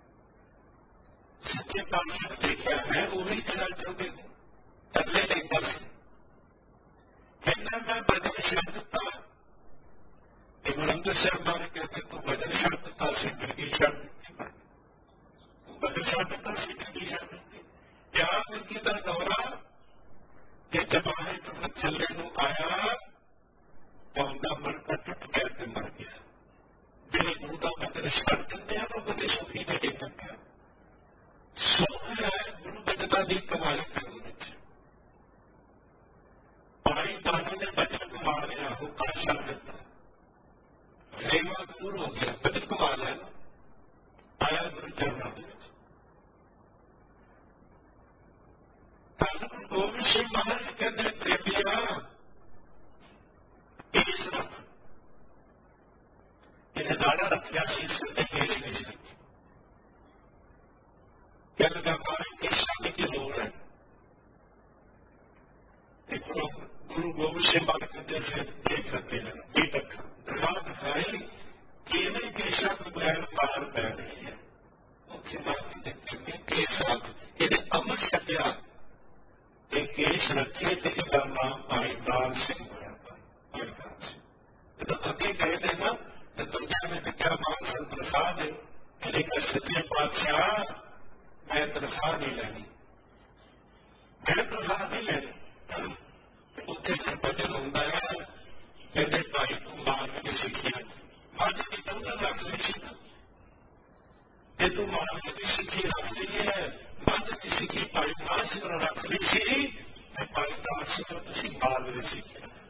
ਸੱਚੇ ਪਾਤਸ਼ਾਹ ਨੇ ਦੇਖਿਆ ਹੈ ਉਹੀ ਜਿਹੜਾ ਚਾਹੁੰਦੇ ਨੇ, ਤਰਲੇ ਲੈਂਦਾ ਸੀ, ਕਹਿੰਦਾ ਮੈਂ ਬਦਲ ਛੱਡ ਦਿੱਤਾ। ਤੇ ਗੁਰੂ ਅੰਗਦ ਸਾਹਿਬ ਬਾਰੇ ਕਹਿੰਦੇ ਤੂੰ ਬਦਲ ਛੱਡ ਦਿੱਤਾ ਸੀ, ਜ਼ਿੰਦਗੀ ਛੱਡ ਦਿੱਤੀ, ਬਦਲ ਛੱਡ ਦਿੱਤਾ ਸੀ, ਜ਼ਿੰਦਗੀ ਛੱਡ ਦਿੱਤੀ। ਪਿਆਰ ਜ਼ਿੰਦਗੀ ਦਾ ਦੌਰਾ ਕਿ ਜਬਾਹੇ ਤੋਂ ਥੱਲੇ ਨੂੰ ਆਇਆ ਤਾਂ ਉਹਦਾ ਮਨ ਟੁੱਟ ਗਿਆ ਤੇ ਮਰ ਗਿਆ। ਜਿਹੜੇ ਗੁਰੂ ਦਾ ਬਦਲ ਛੱਡ ਦਿੰਦੇ ਆ ਉਹ ਕਦੇ ਸੁਖੀ ਨਹੀਂ ਦੇ ਸਕਦੇ। ਸੁਖ ਹੈ ਗੁਰੂ ਬਚਨਾਂ ਦੀ ਕਮਾਈ ਕਰਨ ਵਿੱਚ। ਭਾਈ ਬਾਣੀ ਨੇ ਬਚਨ ਕਮਾ ਲਿਆ, ਹੁਕਾ ਛੱਡ ਦਿੱਤਾ, ਰੇਵਾ ਦੂਰ ਹੋ ਗਿਆ, ਬਚਨ ਕਮਾ ਲਿਆ, ਆਇਆ ਗੁਰੂ ਚਰਨਾਂ ਦੇ ਵਿੱਚ। ਗੋਬਿੰਦ ਸਿੰਘ ਮਹਾਰਾਜ ਕਹਿੰਦੇ ਪ੍ਰੇਮੀਆ ਕੇਸ ਰੱਖ, ਇਹਨੇ ਦਾੜਾ ਰੱਖਿਆ ਸੀ, ਸਿਰ ਤੇ ਕੇਸ ਨਹੀਂ ਸੀ। ਕਹਿੰਦੇ ਮਾਰੇ ਕੇਸਾਂ ਦੀ ਕੀ ਲੋੜ ਹੈ। ਗੁਰੂ ਗੋਬਿੰਦ ਸਿੰਘ ਮਹਾਰਾਜ ਕਹਿੰਦੇ ਫਿਰ ਦੇਖ ਰੱਖੇ ਨੇ ਇਹ ਰੱਖਾ ਦਰਗਾਹ ਦਿਖਾਈ ਕਿ ਇਹਨੇ ਕੇਸਾਂ ਤੋਂ ਬਗੈਰ ਬਾਹਰ ਪੈ ਰਹੀ ਹੈ। ਉੱਥੇ ਬਾਕੀ ਦੇਖੇ ਕੇਸ ਰੱਖ, ਇਹਨੇ ਅੰਮ੍ਰਿਤ ਛਕਿਆ ਤੇ ਕੇਸ ਰੱਖੇ ਤੇ ਇਹਦਾ ਨਾਮ ਭਾਈ ਦਾਲ ਸਿੰਘ ਹੋਇਆ। ਭਾਈ ਦਾਲ ਸਿੰਘ ਜਦੋਂ ਅੱਗੇ ਗਏ ਨੇ ਨਾ ਤੇ ਦੂਜਿਆਂ ਨੇ ਦੇਖਿਆ ਮਾਨ ਸਿੰਘ ਤਨਖਾਹ ਦੇ, ਇਹਨੇ ਕਿਹਾ ਸੱਚੇ ਪਾਤਸ਼ਾਹ ਮੈਂ ਤਨਖਾਹ ਨਹੀਂ ਲੈਣੀ, ਮੈਂ ਤਨਖਾਹ ਨਹੀਂ ਲੈਣੀ। ਉੱਥੇ ਫਿਰ ਭਜਨ ਹੁੰਦਾ ਹੈ, ਕਹਿੰਦੇ ਭਾਈ ਲਾਸ਼ ਰੱਖ ਲਈ ਸੀ ਤੇ ਭਾਈ ਦਾਸ ਜੀ ਨੂੰ ਤੁਸੀਂ ਬਾਲ ਰਹੇ ਸੀ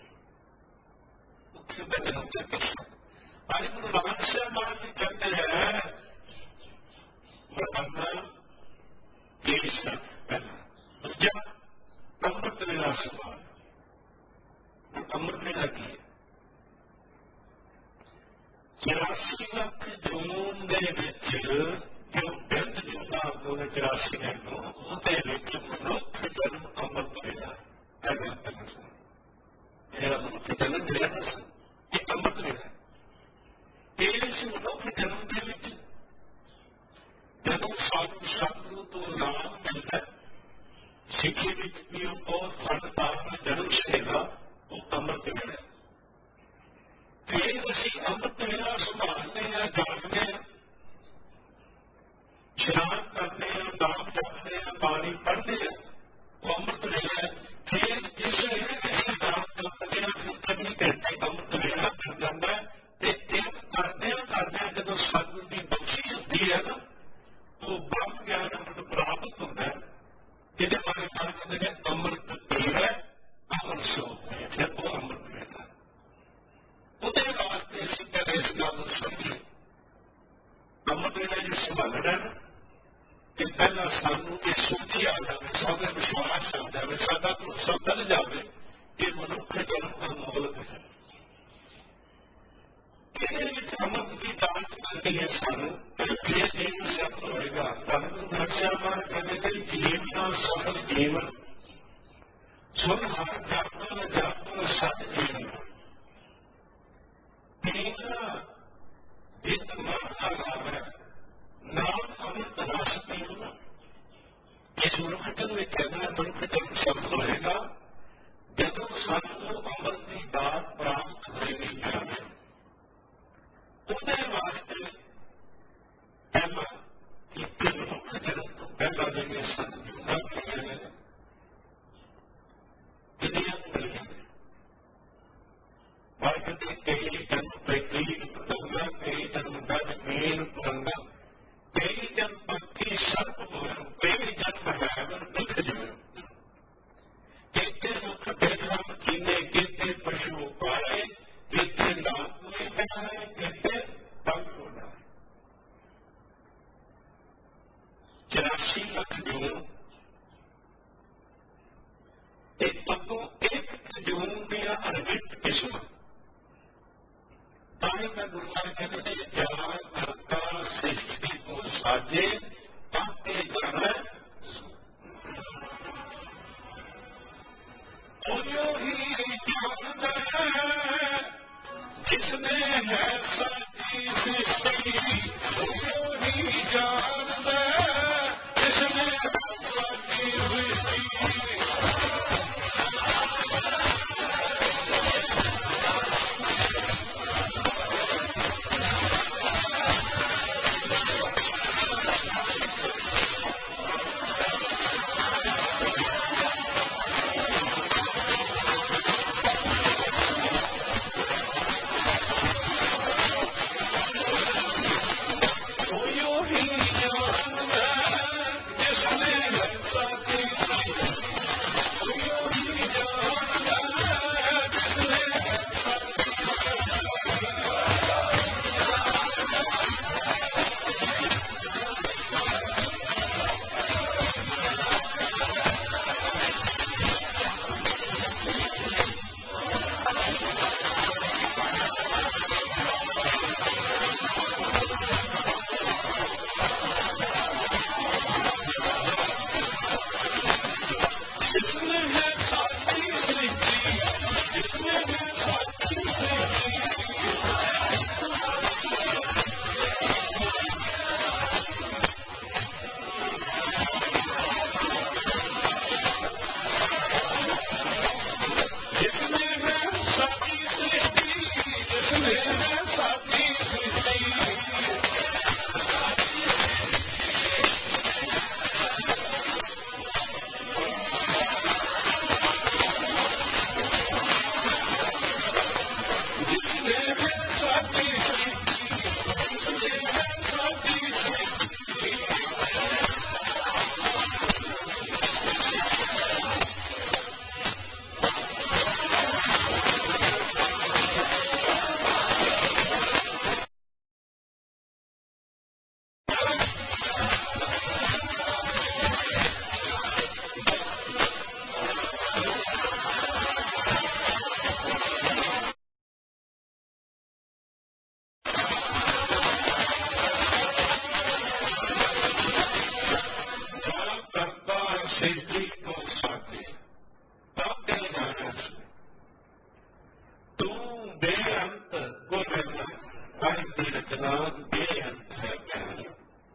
ਉੱਥੇ ਦਾ ਜਨਮ ਕਰਕੇ ਅੱਜ ਗੁਰੂ ਨਾਨਕ ਸਾਹਿਬ ਮਹਾਰਾਜ ਜੀ ਕਹਿੰਦੇ ਹੈ ਮਰਦਾਨਾ ਕੇਸ ਦਾ ਪਹਿਲਾ ਦੂਜਾ ਅੰਮ੍ਰਿਤ ਵੇਲਾ ਸਮਾਨ ਅੰਮ੍ਰਿਤ ਵੇਲਾ ਕੀ ਹੈ ਚੁਰਾਸੀ ਲੱਖ ਜੂਨ ਦੇ ਵਿੱਚ ਜੋ ਬਿੰਦ ਜੂਨਾ ਉਹਨੇ ਚੁਰਾਸੀ ਨੇ ਨੂੰ ਉਹਦੇ ਵਿੱਚ ਮਨੁੱਖ ਜਨਮ ਅੰਮ੍ਰਿਤ ਵੇਲਾ ਪਹਿਲਾਂ ਪਹਿਲਾਂ ਸੀ ਇਹਦਾ ਮਨੁੱਖ ਜਨਮ ਜਿਹੜਾ ਨਾ ਸੀ ਇਹ ਅੰਮ੍ਰਿਤ ਵੇਲਾ ਇਸ ਮਨੁੱਖ ਜਨਮ ਦੇ ਵਿੱਚ ਜਦੋਂ ਸਾਨੂੰ ਸਤਿਗੁਰੂ ਤੋਂ ਨਾਮ ਮਿਲਦਾ ਸਿੱਖੀ ਵਿੱਚ ਵੀ ਉਹ ਬਹੁਤ ਫਲਦਾਰ ਜਨਮ ਛੇਗਾ ਉਹ ਅੰਮ੍ਰਿਤ ਵੇਲਾ ਫਿਰ ਅਸੀਂ ਅੰਮ੍ਰਿਤ ਵੇਲਾ ਸੰਭਾਲਦੇ ਹਾਂ ਜਾਣਦੇ ਹਾਂ ਇਸ਼ਨਾਨ ਕਰਦੇ ਹਾਂ ਨਾਮ ਜਪਦੇ ਹਾਂ ਬਾਣੀ ਪੜ੍ਹਦੇ ਹਾਂ ਉਹ ਅੰਮ੍ਰਿਤ ਵੇਲਾ ਫਿਰ ਜਿਸ ਵੇਲੇ ਅਸੀਂ ਨਾਮ ਜਪਦੇ ਹਾਂ ਫਿਰ ਚੌਵੀ ਘੰਟੇ ਅੰਮ੍ਰਿਤ ਵੇਲਾ ਬਣ ਜਾਂਦਾ ਤੇ ਇਹ ਕਰਦਿਆਂ ਕਰਦਿਆਂ ਜਦੋਂ ਸਤਿਗੁਰੂ ਦੀ ਬਖਸ਼ਿਸ਼ ਹੁੰਦੀ ਹੈ ਨਾ ਉਹ ਬ੍ਰਹਮ ਗਿਆਨ ਅੰਮ੍ਰਿਤ ਪ੍ਰਾਪਤ ਹੁੰਦਾ ਹੈ ਜਿਹਦੇ ਬਾਰੇ ਗੱਲ ਕਰਦੇ ਨੇ ਅੰਮ੍ਰਿਤ ਪੀਵੈ ਅੰਮ੍ਰਿਤ ਸੋਵੈ ਫਿਰ ਉਹ ਅੰਮ੍ਰਿਤ ਵੇਲਾ ਉਹਦੇ ਵਾਸਤੇ ਅਸੀਂ ਪਹਿਲੇ ਇਸ ਗੱਲ ਨੂੰ ਸਮਝੀਏ ਅੰਮ੍ਰਿਤ ਵੇਲਾ ਜੇ ਸੰਭਾਲਣਾ ਕਿ ਪਹਿਲਾਂ ਸਾਨੂੰ ਇਹ ਸੋਝੀ ਆ ਜਾਵੇ ਸਾਡਾ ਵਿਸ਼ਵਾਸ ਆ ਜਾਵੇ ਸਾਡਾ ਭਰੋਸਾ ਵੱਧ ਜਾਵੇ ਕਿ ਮਨੁੱਖ ਜਨਮ ਅਨਮੋਲ ਹੈ ਇਹਦੇ ਵਿੱਚ ਅੰਮ੍ਰਿਤ ਦੀ ਦਾਤ ਮਿਲਦੀ ਹੈ ਸਾਨੂੰ ਜੇ ਜੀਵਨ ਸਫਲ ਹੋਏਗਾ ਧੰਨ ਨਕਸ਼ਾ ਮਾਰ ਕਹਿੰਦੇ ਨੇ ਜੀਵਨ ਸਫਲ ਜੀਵਨ ਸੁਣ ਹਰ ਜਪਨ ਜਪਨ ਸਤ ਜੀਵਨ ਤੀਨਾ ਜਿਤ ਮਨ ਆਵੇ ਨਾਮ ਅੰਮ੍ਰਿਤ ਰਸ ਪੀਣਾ ਇਸ ਮਨੁੱਖ ਨੂੰ ਇਹ ਕਹਿੰਦਾ ਮਨੁੱਖ ਜਨਮ ਸਫਲ ਹੋਏਗਾ ਜਦੋਂ ਸਾਨੂੰ ਅੰਮ੍ਰਿਤ ਦੀ ਦਾਤ ਪ੍ਰਾਪਤ ਹੋਏਗੀ ਜਾਵੇ ਉਹਦੇ ਵਾਸਤੇ ਪਹਿਲਾਂ ਇੱਕ ਮਨੁੱਖ ਜਨਮ ਤੋਂ ਪਹਿਲਾਂ ਜਿਵੇਂ ਸਾਨੂੰ ਜੁਨਾ ਮਿਲਿਆ ਨੇ ਕਿੰਨੀਆਂ ਮਿਲੀਆਂ ਨੇ ਵਾਹਿਗੁਰੂ ਦੇ ਕਈ ਜਨਮ ਕਈ ਪਤੰਗਾ ਕਈ ਜਨਮ ਬਦ ਮੇਲ ਪਤੰਗਾ ਕਈ ਜਨਮ ਪੱਖੀ ਸਰਪ ਹੋਇਆ ਕਈ ਜਨਮ ਹੈਵਨ ਦੁੱਖ ਜਿਵੇਂ ਕਿਤੇ ਮੁਖ ਦੇਖਾ ਕਿੰਨੇ ਕਿਤੇ ਪਸ਼ੂ ਪਾਏ ਕਿਤੇ ਨਾਮ ਹੋਏ ਹੈ ਕਿਤੇ ਬੰਦ ਹੋਣਾ ਚੁਰਾਸੀ ਲੱਖ ਜੂਨ ਤੇ ਅੱਗੋਂ ਇੱਕ ਜੂਨ ਦੀਆਂ ਅਣਗਿਣਤ ਕਿਸਮਾਂ ਤਾਂ ਹੀ ਮੈਂ ਗੁਰੂ ਮਹਾਰਾਜ ਕਹਿੰਦੇ ਨੇ ਜਾਨ ਕਰਤਾ ਸਿੱਖੀ ਕੋ ਸਾਜੇ ਆਪੇ ਜਾਣਾ ਉਹੋ ਹੀ ਜਾਣਦਾ ਹੈ ਜਿਸਨੇ ਹੈ ਸਾਡੀ ਸ੍ਰਿਸ਼ਟੀ ਉਹੋ ਹੀ ਜਾਣਦਾ ਹੈ ਜਿਸਨੇ ਹੈ ਸਾਡੀ ਸ੍ਰਿਸ਼ਟੀ ਉਹੋ ਹੀ सिरजी को साथे ताके जाना तू बेअंत को रहना भाई की रचना बेअंत है प्यार।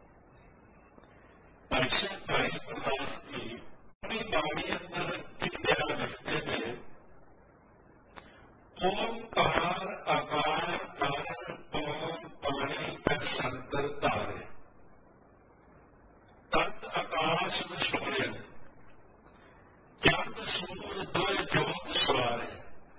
ऐसे भाई प्रकाश जी अपनी बाणी अंदर एक प्यारा लिखते हैं, ओंकार आकार कारण पवन पानी का संतर तारे तत् आकाश में सूर्य चंद सूर दो जोत सवारे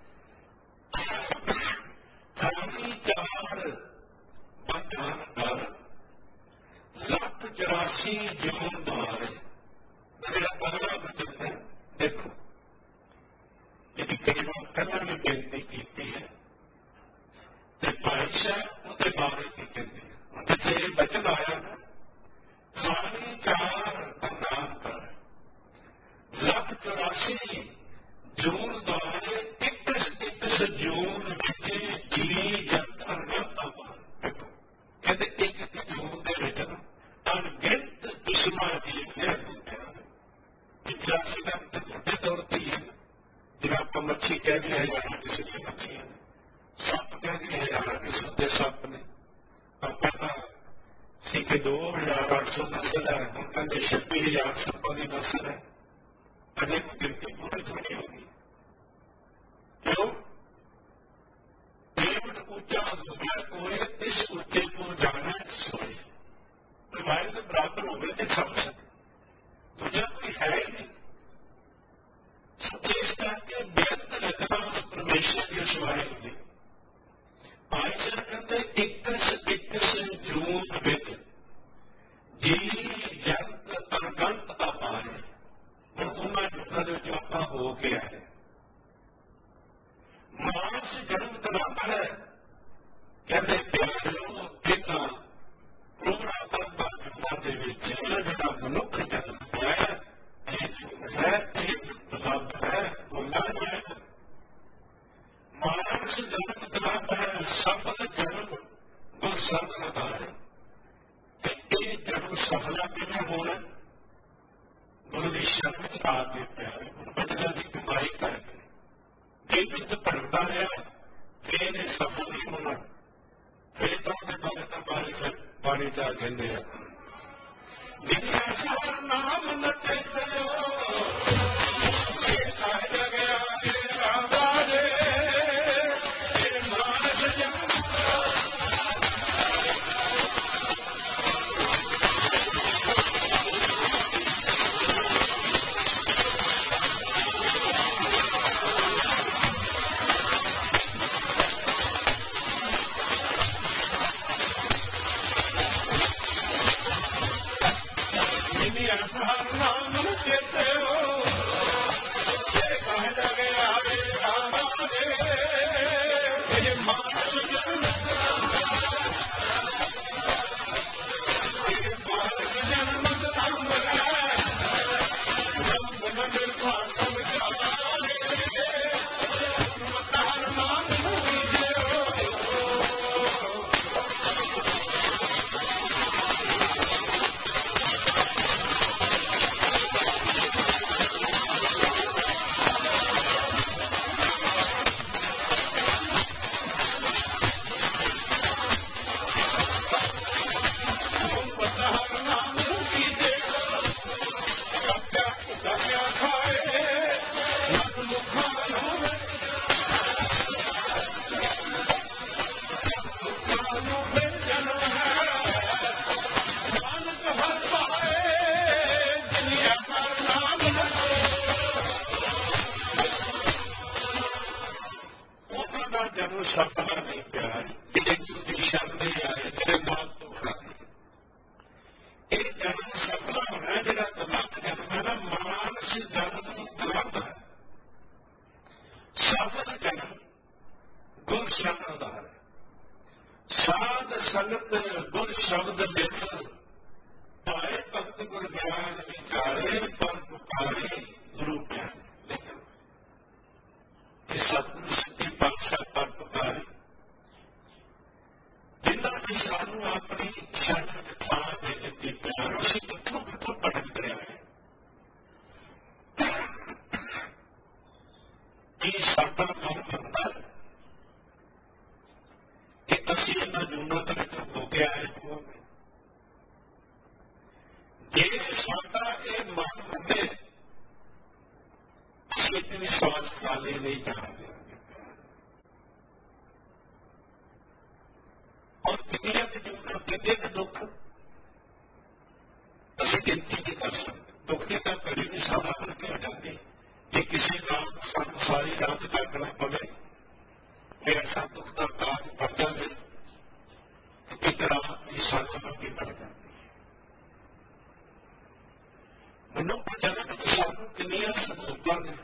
खानी चार बंधन कर लख चौरासी जोन द्वारे। मेरा अगला वचन है, देखो यदि कई बार पहला भी बेनती की है तो भाई साहब उसके बारे में कहते हैं उनके ये वचन आया ना, खानी चार बंधन कर लख चौरासी जून द्वारे एक एक जून बच्चे जी जंत अनगिनत देखो कहते एक एक जून के विच अनगिनत दुश्मन जीव ने चौरासी का मोटे तौर पर ही है। जिन्हें आप मच्छी कह दिया हजारा किसी की मच्छी है, सप कह दिया हजारा किसी के सप ने। अब पता सी के दो हजार आठ सौ नस्ल है, हम कहते छब्बी हजार सप्पा की नस्ल है। अनेक गिनती पूरी थोड़ी होगी। क्यों? पेड़ ऊंचा हो गया कोई इस ऊंचे को जाना सोए हमारे तो बराबर हो गए थे सबसे, दूसरा कोई है ही नहीं। इस करके बेअंत रचना उस परमेश्वर की सवाई होगी। भाई सर कहते इक्कीस इक्कीस जून विच जी जंत अनगंत अपारे और उन्होंने युगों के आपा हो के आए। मानस जन्म तलाब है कहते प्यारो पिता पूरा करता युगों के विच जिहड़ा मनुख जन्म है है एक तलाब है बोला जाए। मानस जन्म तलाब है सफल जन्म वो सफलता है। ये जन्म सफला किमें होना? गुरु की शरण च आके प्यारे बचना की कमाई करके जीवित भरता रहा फिर इन्हें सफल नहीं होना। फिर तो बारे तो बारे फिर बाणी चा कहते हैं जिन्हें सार नाम न कहते ਕੀ ਸਾਡਾ ਮਨ ਕਰਦਾ ਹੈ ਕਿ ਅਸੀਂ ਇਹਨਾਂ ਜੂਨਾਂ ਦੇ ਵਿੱਚ ਹੋ ਕੇ ਆਏ ਹੋਵਾਂਗੇ। ਜੇ ਸਾਡਾ ਇਹ ਮਨ ਹੁੰਦੇ ਅਸੀਂ ਇਤਨੀ ਸਵਾਸ ਖਾਲੀ ਨਹੀਂ ਜਾਣਦੇ। और दुनिया के जीवन कितने के दुख असं गिनती नहीं कर सकते। दुख की तो कड़ी भी सारा करके हो जाती जे किसी का सानू सारी रात जागना पवे फिर ऐसा दुख का काज बढ़ जाए तो एक रात की साधना की बढ़ जाती है। मनुख जन्म में सानू कितनियां सहूलतां ने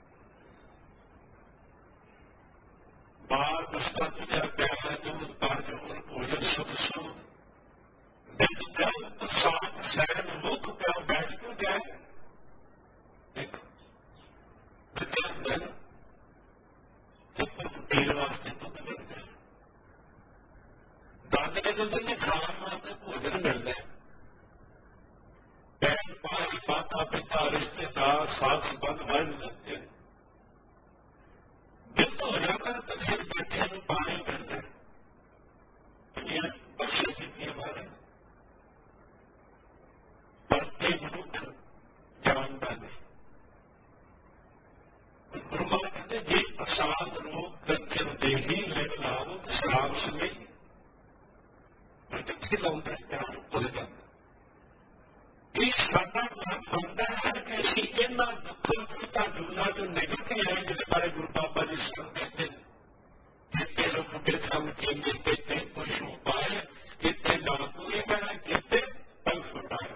बाल बस्ता तुझा प्यारा दूध पाज और भोजन सुख सुख दिन प्यार साथ सैन मुख प्यार बैठ क्यों जाए। एक बच्चा होंगे ना पीने वास्ते दुध मिलता है, दादे के दुध ने खाने वास्ते भोजन मिलता है, बहन भाई माता पिता रिश्तेदार साथ संबंध बन जाते हैं। दुध हो जाता है तो फिर बच्चे में पानी मिलता है। दुनिया बख्शे की बारे पर एक मनुख जानता नहीं। गुरु कहते जे प्रसाद रोग गंजन देही ले लाओ शराब से कितने लाता है प्यार भुल जाता। कि साडा मन बनता है कि असीं इन्हां दुखों पीड़ा जूनां जो निकल के आए जिहदे बारे गुरु बाबा जी सानूं कहते हैं किते रुख बिरखम कीते किते पशु पाए किते नागपुरी में किते पंख उड़ाए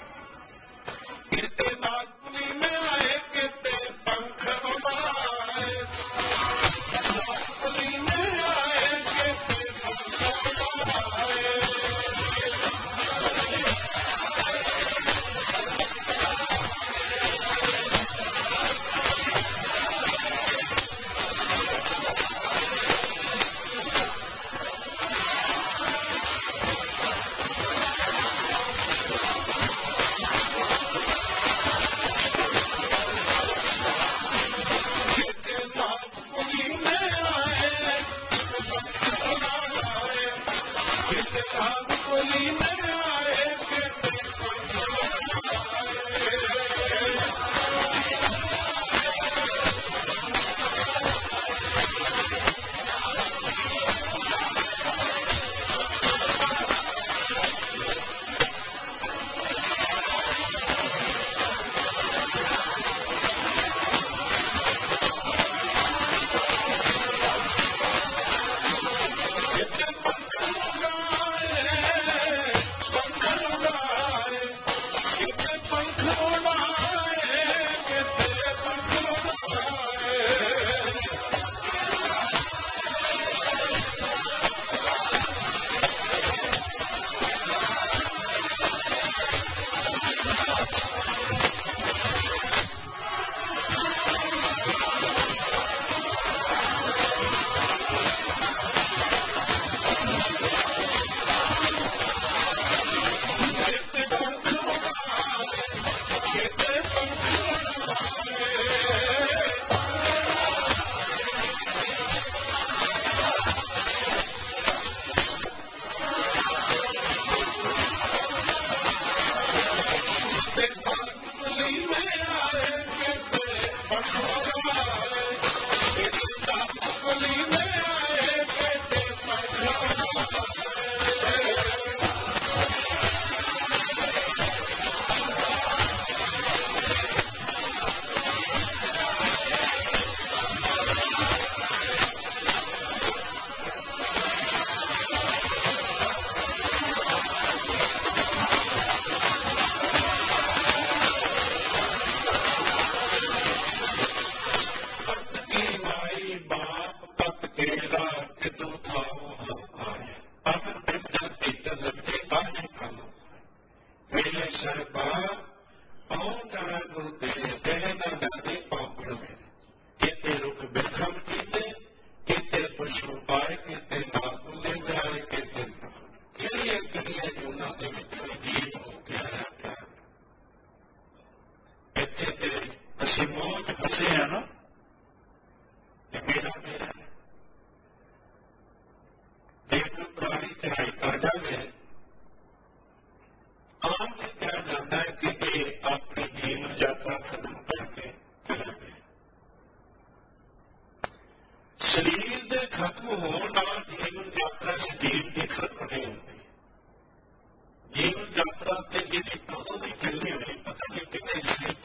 किते नागपुरी में आए किते पंख उड़ाए नागपुरी में आए किते पंख उड़ाए।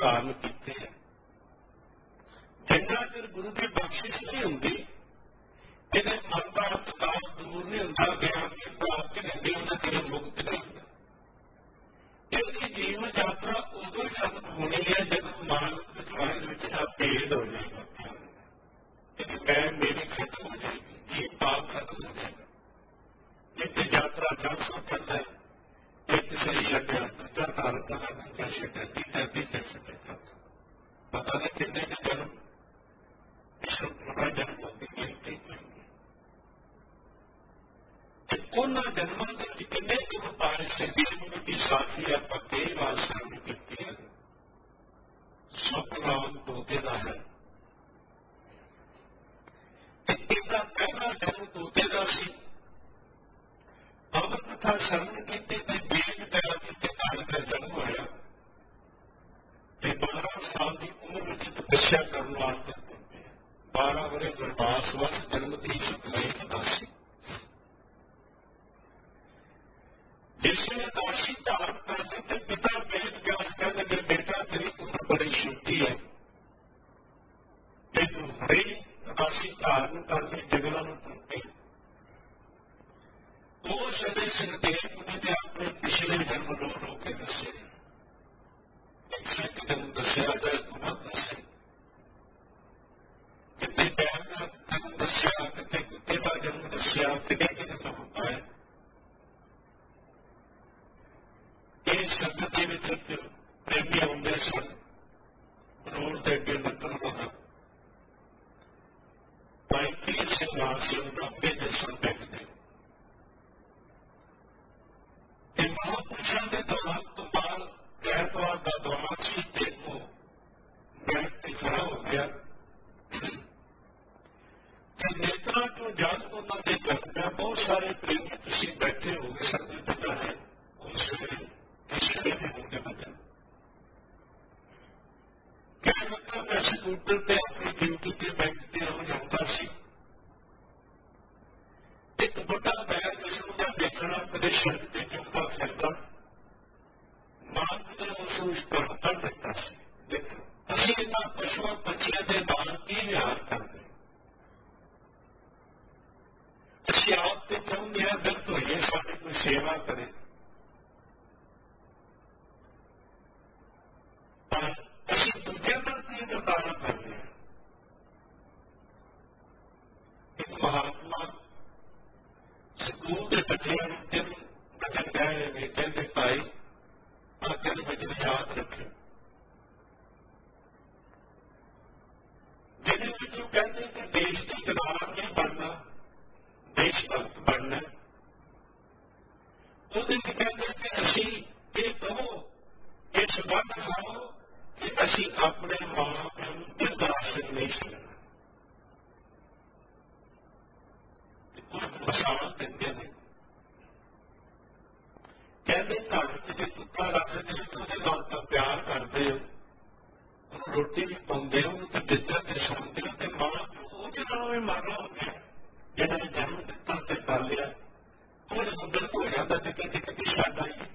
ਧਾਰਨ ਕੀਤੇ ਹੈ। ਜਿੰਨਾ ਚਿਰ ਗੁਰੂ ਦੀ ਬਖਸ਼ਿਸ਼ ਨਹੀਂ ਹੁੰਦੀ, ਇਹਦੇ ਮਨ ਦਾ ਅਹੰਕਾਰ ਦੂਰ ਨਹੀਂ ਹੁੰਦਾ, ਗਿਆਨ ਦੀ ਪ੍ਰਾਪਤੀ ਨਹੀਂ ਹੁੰਦੀ, ਉਹਨਾਂ ਚਿਰ ਮੁਕਤ ਨਹੀਂ ਹੁੰਦਾ। ਇਹਦੀ ਜੀਵਨ ਯਾਤਰਾ ਉਦੋਂ ਹੀ ਖਤਮ ਹੋਣੀ ਹੈ ਜਦੋਂ ਮਾਨਵ ਵਿਚਾਰ ਵਿੱਚ ਆ ਭੇਦ ਹੋ ਜਾਏਗਾ ਕਿ ਮੈਂ ਮੇਰੀ ਖਤਮ ਹੋ ਜਾਏਗੀ, ਜੀਵ ਭਾਵ ਖਤਮ ਹੋ ਜਾਏਗਾ। ਇੱਕ ਯਾਤਰਾ ਚੱਲ ਸਕਦਾ ਹੈ, ਇੱਕ ਕਿਸੇ ਛੱਡਿਆ ਦੂਜਾ ਧਾਰਨ ਕਰਨਾ, ਦੂਜਾ ਛੱਡਿਆ ਤੀਜਾ ਤੀਜਾ ਛੱਡਿਆ, ਪਤਾ ਨਹੀਂ ਕਿੰਨੇ ਕੁ ਜਨਮ ਜਨਮ ਦੀ ਗਿਣਤੀ ਤੇ ਉਹਨਾਂ ਜਨਮਾਂ ਦੇ ਵਿੱਚ ਕਿੰਨੇ ਕੁ ਪਾਏ ਸੰਗੀਤ ਦੀ ਸਾਥੀ ਆਪਾਂ ਕਈ ਵਾਰ ਸਾਹਮਣੇ ਕੀਤੀ ਹੈ। ਸੁਖ ਨਾਮ ਤੋਤੇ ਦਾ ਹੈ ਤੇ ਇਹਦਾ ਪਹਿਲਾ ਜਨਮ ਤੋਤੇ ਦਾ ਸੀ। ਅੰਮ੍ਰਿਤ ਕਥਾ ਸਰਵਣ ਕੀਤੀ ਤੇ ਬੇਗ ਪੈਦਾ ਕੀਤੇ ਘਰ ਦਾ ਜਨਮ ਹੋਇਆ ਤੇ ਬਾਰਾਂ ਸਾਲ ਦੀ ਉਮਰ ਵਿੱਚ ਤਪੱਸਿਆ ਕਰਨ ਵਾਸਤੇ ਬਾਰਾਂ ਵਰੇ ਗੁਰਦਾਸ ਵਸ ਜਨਮ ਦੀ ਸੁਖਮਈ ਉਦਾਸੀ। ਜਿਸ ਵੇਲੇ ਉਦਾਸੀ ਧਾਰਨ ਕਰਦੇ ਤੇ ਪਿਤਾ ਵੇਦ ਵਿਆਸ ਕਹਿੰਦੇ ਮੇਰੇ ਬੇਟਾ ਤੇਰੀ ਉਮਰ ਬੜੀ ਛੋਟੀ ਹੈ ਤੇ ਤੂੰ ਬੜੀ ਉਦਾਸੀ ਧਾਰਨ ਕਰਕੇ ਜਗਲਾਂ ਨੂੰ ਤੁਰਦੇ। ਉਸ ਵੇਲੇ ਸੁਖਦੇਵ ਮੁਨੀ ਨੇ ਆਪਣੇ ਪਿਛਲੇ ਜਨਮ ਰੋ ਰੋ ਕੇ ਦੱਸੇ, ਇੱਕ ਜਨਮ ਦੱਸਿਆ ਜਾਂ ਇਸ ਤੋਂ ਬਾਅਦ ਦੱਸੇ, ਕਿਤੇ ਪੈਰ ਦਾ ਜਨਮ ਦੱਸਿਆ, ਕਿਤੇ ਕੁੱਤੇ ਦਾ ਜਨਮ ਦੱਸਿਆ, ਕਿਤੇ ਕਿਤੇ ਤੋਂ ਪਾਇਆ। ਇਹ ਸੰਗਤ ਦੇ ਵਿੱਚ ਪ੍ਰੇਮੀ ਆਉਂਦੇ ਸਨ, ਰੋਡ ਦੇ ਅੱਗੇ ਲੱਗਣ ਵਾਲਾ ਭਾਈ ਪੀਰ ਸਿੰਘ ਲਾਲ ਸਿੰਘ ਨਾਭੇ ਦੇ ਸਨ ਬੈਠਦੇ। ਇਹ ਮਹਾਂਪੁਰਸ਼ਾਂ ਦੇ ਦੌਰਾਨ ਤੋਂ ਬਾਅਦ ਐਤਵਾਰ ਦਾ ਦੌਰਾਨ ਸੀ ਤੇ ਉਹ ਬੈਠ ਕੇ ਖੜਾ ਹੋ ਗਿਆ ਤੇ ਨੇਤਰਾਂ ਤੋਂ ਜਦ ਉਹਨਾਂ ਦੇ ਜਨਮਿਆ ਬਹੁਤ ਸਾਰੇ ਪ੍ਰੇਮੀ ਤੁਸੀਂ ਬੈਠੇ ਹੋ ਗਏ ਸਾਡੇ ਪਿਤਾ ਹੈ ਉਸ ਵੇਲੇ ਕਿਸ਼ਨੇ ਦੇ ਹੁੰਦੇ ਬਚਨ ਕਹਿ ਲੱਗਾ ਮੈਂ ਸਕੂਟਰ ਤੇ ਆਪਣੀ ਡਿਊਟੀ ਤੇ ਬੈਂਕ ਤੇ ਹੋ ਜਾਂਦਾ ਸੀ। ਇੱਕ ਵੱਡਾ ਬੈਗ ਜਿਸਨੂੰ ਮੈਂ ਦੇਖਣਾ ਕਦੇ ਸੜਕ ਤੇ ਚੁੱਕਦਾ ਫਿਰਦਾ ਮਾਲਕ ਨੇ ਉਸ ਨੂੰ ਪਰ ਕਰ ਦਿੱਤਾ ਸੀ। ਦੇਖੋ ਅਸੀਂ ਇਹਨਾਂ ਪਸ਼ੂਆਂ ਪੰਛੀਆਂ ਦੇ ਨਾਲ ਕੀ ਵਿਹਾਰ ਕਰਦੇ, ਅਸੀਂ ਆਪ ਤੇ ਚਾਹੁੰਦੇ ਹਾਂ ਬਿਰਧ ਹੋਈਏ, ਸਾਡੀ ਕੋਈ ਸੇਵਾ ਕਰੇ, ਪਰ ਅਸੀਂ ਦੂਜਿਆਂ ਨਾਲ ਕੀ ਵਰਤਾਰਾ ਕਰਦੇ ਹਾਂ। ਇੱਕ ਮਹਾਤਮਾ ਸਕੂਲ ਦੇ ਬੱਚਿਆਂ ਨੂੰ ਤਿੰਨ ਬਚਨ ਕਹਿ ਰਹੇ ਨੇ, ਕਹਿੰਦੇ ਭਾਈ ਆਹ ਤਿੰਨ ਬਚਨ ਯਾਦ ਰੱਖਿਓ, ਜਿਹਦੇ ਵਿੱਚ ਉਹ ਕਹਿੰਦੇ ਕਿ ਦੇਸ਼ ਦੀ ਗਦਾਰ ਨਹੀਂ ਬਣਨਾ, ਦੇਸ਼ ਭਗਤ ਬਣਨਾ। ਉਹਦੇ ਵਿੱਚ ਕਹਿੰਦੇ ਕਿ ਅਸੀਂ ਇਹ ਕਹੋ, ਇਹ ਸਬੰਧ ਖਾਓ ਕਿ ਅਸੀਂ ਆਪਣੇ ਮਾਂ ਪਿਓ ਨੂੰ ਬਿਰਧ ਆਸ਼ਰਮ ਨਹੀਂ ਛੱਡਣਾ। ਮਸਾਲਾ ਦਿੰਦੇ ਨੇ, ਕਹਿੰਦੇ ਘਰ ਵਿੱਚ ਜੇ ਕੁੱਤਾ ਰੱਖਦੇ ਹੋ ਤਾਂ ਉਹਦੇ ਨਾਲ ਤਾਂ ਪਿਆਰ ਕਰਦੇ ਹੋ, ਉਹਨੂੰ ਰੋਟੀ ਵੀ ਪਾਉਂਦੇ ਹੋ, ਉਹਨੂੰ ਤਾਂ ਬਿਸਤਰ ਤੇ ਸੌਂਦੇ ਹੋ, ਤੇ ਮਾਂ ਉਹਦੇ ਨਾਲੋਂ ਵੀ ਮਾੜਾ ਹੋ ਗਿਆ ਜਿਹਨਾਂ ਨੇ ਜਨਮ ਦਿੱਤਾ ਤੇ ਪਾਲਿਆ, ਉਹ ਜਦੋਂ ਬਿਰਧ ਹੋ ਜਾਂਦਾ ਤੇ ਕਿਤੇ ਕਿਤੇ ਛੱਡ ਆਈਏ।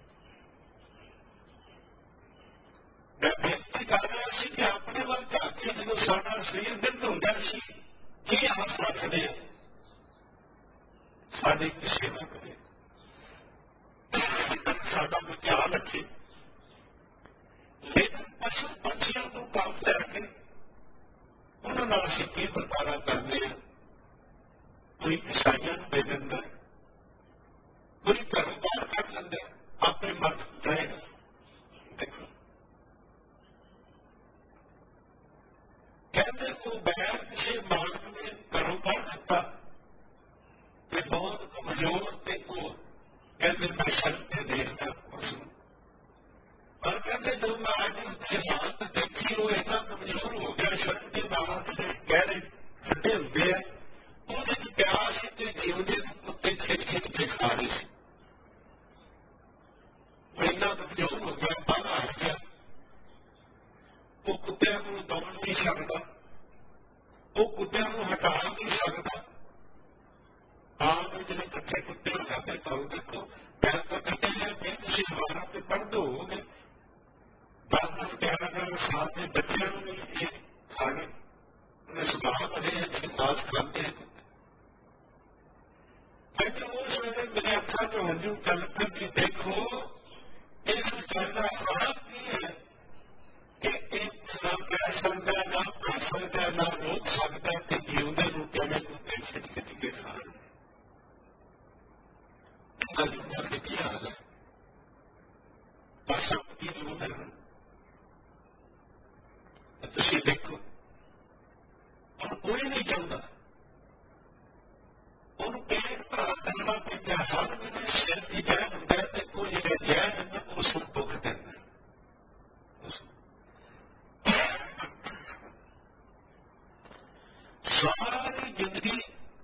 ਮੈਂ ਬੇਨਤੀ ਕਰ ਰਿਹਾ ਸੀ ਕਿ ਆਪਣੇ ਵੱਲ ਝਾਕ ਕੇ ਜਦੋਂ ਸਾਡਾ ਸਰੀਰ ਬਿਰਧ ਹੁੰਦਾ ਸੀ ਕੀ ਆਸ ਰੱਖਦੇ ਹੋ ਸਾਡੀ ਕੋਈ ਸੇਵਾ ਕਰੇ, ਸਾਡਾ ਕੋਈ ਧਿਆਨ ਰੱਖੇ। ਲੇਕਿਨ ਪਸ਼ੂ ਪੰਛੀਆਂ ਤੋਂ ਕੰਮ ਲੈ ਕੇ ਉਹਨਾਂ ਨਾਲ ਅਸੀਂ ਕੀ ਵਰਤਾਰਾ ਕਰਦੇ ਹਾਂ। ਕੋਈ ਈਸਾਈਆਂ ਨੂੰ ਦੇ ਦਿੰਦਾ, ਕੋਈ ਘਰੋਂ ਬਾਹਰ ਕੱਢ ਲੈਂਦਾ, ਆਪਣੇ ਮਰਦ ਜਾਏਗਾ। ਦੇਖੋ ਕਹਿੰਦੇ ਉਹ ਬੈਰ ਕਿਸੇ ਮਾਲਕ ਨੇ ਘਰੋਂ ਕੱਢ ਦਿੱਤਾ ਤੇ ਬਹੁਤ ਕਮਜ਼ੋਰ ਤੇ ਉਹ ਕਹਿੰਦੇ ਮੈਂ ਸੜਕ ਤੇ ਦੇਖਦਾ ਉਸਨੂੰ, ਪਰ ਕਹਿੰਦੇ ਜਦੋਂ ਮੈਂ ਅੱਜ ਉਸਦੀ ਹਾਲਤ ਦੇਖੀ ਉਹ ਇੰਨਾ ਕਮਜ਼ੋਰ ਹੋ ਗਿਆ, ਸੜਕ ਦੇ ਨਾਲਾਂ ਜਿਹੜੇ ਗਹਿਰੇ ਖੱਡੇ ਹੁੰਦੇ ਆ ਉਹਦੇ ਚ ਪਿਆਸ ਤੇ ਜਿਉਂਦੇ ਕੁੱਤੇ ਖਿੱਚ ਖਿੱਚ ਕੇ ਖਾ ਰਹੇ ਸੀ। ਉਹ ਇੰਨਾ ਕਮਜ਼ੋਰ ਹੋ ਗਿਆ, ਬਾਹਰ ਆ ਗਿਆ, ਉਹ ਕੁੱਤਿਆਂ ਨੂੰ ਦੌੜ ਨਹੀਂ ਸਕਦਾ, ਉਹ ਕੁੱਤਿਆਂ ਨੂੰ ਹਟਾ ਨਹੀਂ ਸਕਦਾ। ਆਪ ਜਿਹੜੇ ਇਕੱਠੇ ਕੁੱਤੇ ਹੋ ਜਾਂਦੇ ਕਰੋ, ਦੇਖੋ ਮੈਂ ਤਾਂ ਕਹਿੰਦੇ ਹਾਂ ਜੇ ਤੁਸੀਂ ਦੁਬਾਰਾ ਤੇ ਪੜ੍ਹਦੇ ਹੋਵੋਗੇ ਦਸ ਦਸ प्यार का साथ में बच्चों भी ये खाने उन्हें सुधार बने हैं जिन्हें मांस खाते हैं। लेकिन उस वेले मेरे अखा जो हंजू चल कर कि देखो इस गल का हाल नहीं है कि एक ना कह सकता ना पढ़ सकता ना रोक सकता कि जीवते रूपये में कुत्ते खिट खिट के खा रहे की हाल है। बस की जो है तुम देखो और कोई नहीं चाहता ਉਹਨੂੰ ਪੇਟ ਭਰ ਕਰਨਾ ਪੈਂਦਾ ਹਰ ਵੇਲੇ ਸਿਰ ਦੀ ਜੈ ਹੁੰਦਾ ਤੇ ਉਹ ਜਿਹੜਾ ਜੈ ਹੁੰਦਾ ਉਸ ਨੂੰ ਦੁੱਖ ਦਿੰਦਾ। ਸਾਰੀ ਜ਼ਿੰਦਗੀ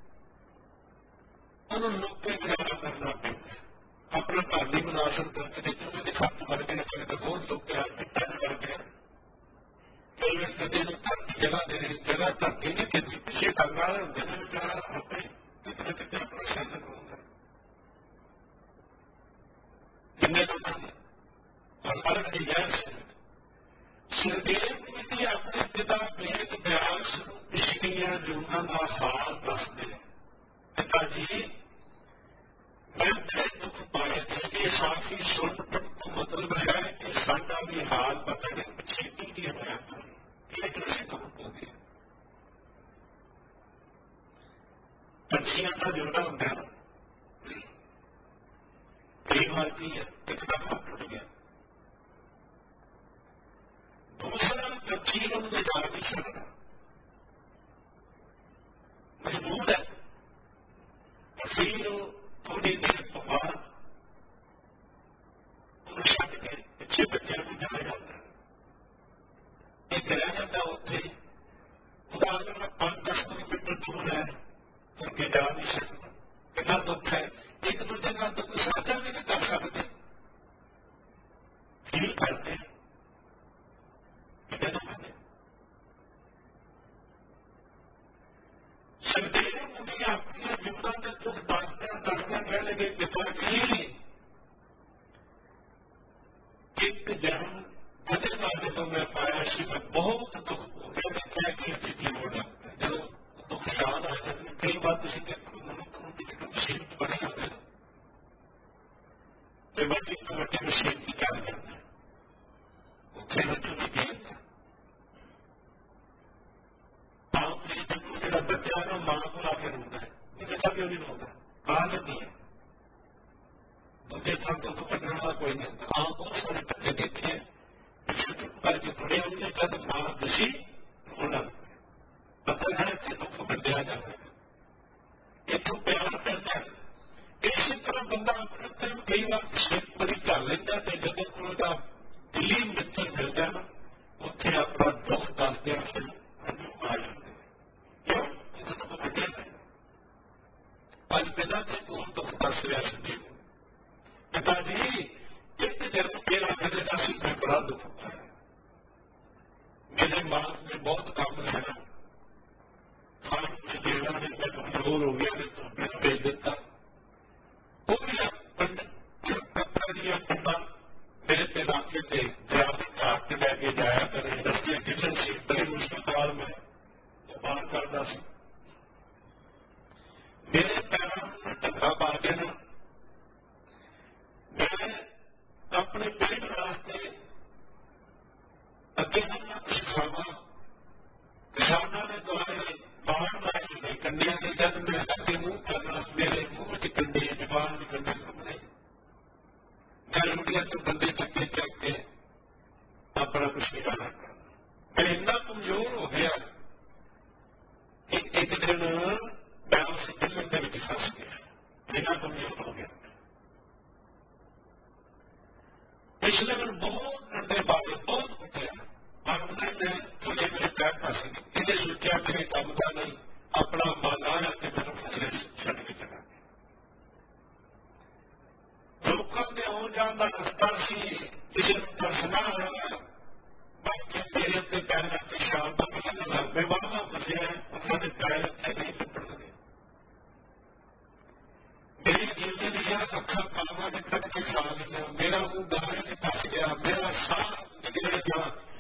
ਉਹਨੂੰ ਲੋਕੇ ਗੁਜ਼ਾਰਾ ਕਰਨਾ ਪੈਂਦਾ। ਆਪਣਾ ਘਰ ਨਹੀਂ ਬਣਾ ਸਕਦਾ, ਕਿਤੇ ਚੂਹੇ ਦੇ ਖੱਪ ਵੜ ਕੇ ਕਿਤੇ ਹੋਰ ਲੋਕਿਆ ਪਿੱਟਾਂ ਵੜ ਗਿਆ। ਕਈ ਵਾਰ ਕਦੇ ਨੂੰ ਧਰਤੀ ਜਗ੍ਹਾ ਦੇ ਜਗ੍ਹਾ ਧਰਤੀ ਨਹੀਂ ਕਿਤੇ ਪਿੱਛੇ ਟੰਗ ਵਾਲੇ ਹੁੰਦੇ ਨੇ ਵਿਚਾਰਾ ਆਪੇ कितने कितने अपना साधन होगा किन्ने दुख और अलग की गैर सुखदेव जी अपने पिता वेद व्यास पिछलियां जूना का हाल दसते पिता जी मैं बड़े दुख पाए थे ये साफी सुन तो मतलब है कि साडा भी हाल पता नहीं पिछले की होया लेकिन असी दुख हो गए। पंछियों का जोड़ा होंगे कई बार की है एक दफा टूट गया, दूसरा पंछी उन्हें जा नहीं सकता, मजबूर है। फिर थोड़ी देर तो बाद छट के पिछे बच्चों को जाया जाता, एक रह जाता उत्थे उदाहरण पांच दस किलोमीटर दूर है उनके जा नहीं सकता। कितना दुख है, एक दूसरे का दुख साझा भी नहीं कर सकते, फील करते कितने दुख है। सुखदेव मुनि अपनी विपदा के दुख दसदे दसदे कह लगे पिता जी एक जन्म बदे बारे तो मैं पाया सी मैं बहुत दुख हो गया, मैं क्या की चिट्ठी मोड़ा जो दुख याद आ जाते कई बार तुम देखो मुसीबत बड़ी हो गई तो बड़ी तो बड़ी मुसीबत की क्या करना उत्थे बच्चों की गेम आओ तुम देखो जो बच्चा ना मां को आके रोता है ये बच्चा क्यों नहीं रोता कहा नहीं है दूसरे थान दुख पकड़ने वाला कोई नहीं होता। आओ बहुत सारे बच्चे देखे पिछले चुप करके थोड़े होंगे जब मां दसी रोना पता है कि दुख बढ़िया जाएगा इतों प्यार करता है। इसी तरह बंदा अपने तरफ कई बार सिर बड़ी कर लेता है जब उसका दिली मित्र मिलता है उत्थे अपना दुख दसदे फिर आ जाते क्यों दुख बढ़िया है। अज पिता के कोल दुख दस रहा सुखदेव पिता जी एक दिन मेरा मेरे दस मैं बड़ा दुख पाया, मेरे मां में बहुत काम है खान कुछ देना ने मैं कमजोर हो गया तो मैंने भेज देता वो भी कपड़ा दिया पंडा मेरे पे राके थे दरिया के घाट पे लैके जाया करे रस्ते गिलन से बड़ी मुश्किल में बाहर करता सी मेरे पैरों में टक्का पा देना मैं अपने पेट वास्ते अगे ना कुछ खावा किसानों ने द्वारे बाढ़ लाई कंडिया के जब मैं अगे मुंह करना मेरे मुंह च कंडे जबान में कंडे सामने मैं रुटिया तो बंदे चक्के चक के अपना कुछ निकाला करना मैं इतना कमजोर हो गया कि एक दिन मैं उस दिल्ली के विच फंस गया, इतना कमजोर हो गया। इसलिए मैं बहुत डरने बारे बहुत उठे और उन्हें थोड़े मेरे पैर फंस गए इन्हें सोचा मेरे काम का नहीं अपना माला है कि मैंने फसले छड़ के चला गया। लोगों के हो जाने का रस्ता सी किसी को तरसना आया बाकी मेरे उत्ते पैर रखते शाम का मैं घर में बाहर फंसे हैं उन्होंने पैर रखे नहीं पकड़ गए मेरी जीवन दिया अखा कामा ने कट के खा लिया मेरा मुंह गाय में फंस गया मेरा साह निकल गया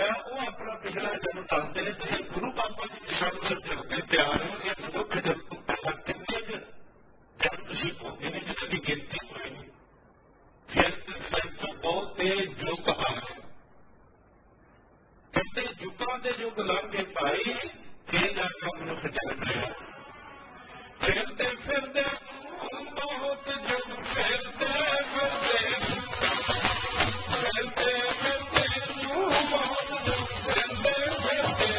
ਹੋਇਆ ਉਹ ਆਪਣਾ ਪਿਛਲਾ ਜਨਮ ਦੱਸਦੇ ਨੇ। ਤੁਸੀਂ ਗੁਰੂ ਬਾਬਾ ਜੀ ਦੇ ਸਾਨੂੰ ਸਮਝਣ ਦੇ ਪਿਆਰ ਹੋ ਜਾਂ ਮਨੁੱਖ ਜਨਮ ਤੋਂ ਪਹਿਲਾਂ ਕਿੰਨੇ ਕੁ ਜਨਮ ਤੁਸੀਂ ਭੋਗੇ ਨੇ ਜਿਹਨਾਂ ਦੀ ਗਿਣਤੀ ਹੋਈ ਨਹੀਂ। ਫਿਰ ਫਿਰ ਤੋਂ ਬਹੁਤ ਤੇ ਯੁੱਗ ਆ ਗਏ। ਕਹਿੰਦੇ ਯੁੱਗਾਂ ਦੇ ਯੁੱਗ ਲੰਘ ਕੇ ਭਾਈ ਫਿਰ ਜਾ ਕੇ ਮਨੁੱਖ ਜਨਮ ਲਿਆ। ਫਿਰਦੇ ਫਿਰਦੇ ਬਹੁਤ ਯੁੱਗ ਫਿਰਦੇ ਫਿਰਦੇ ਫਿਰਦੇ ਫਿਰਦੇ ਬਹੁਤ ਯੁੱਗ ਫਿਰਦੇ ਫਿਰਦੇ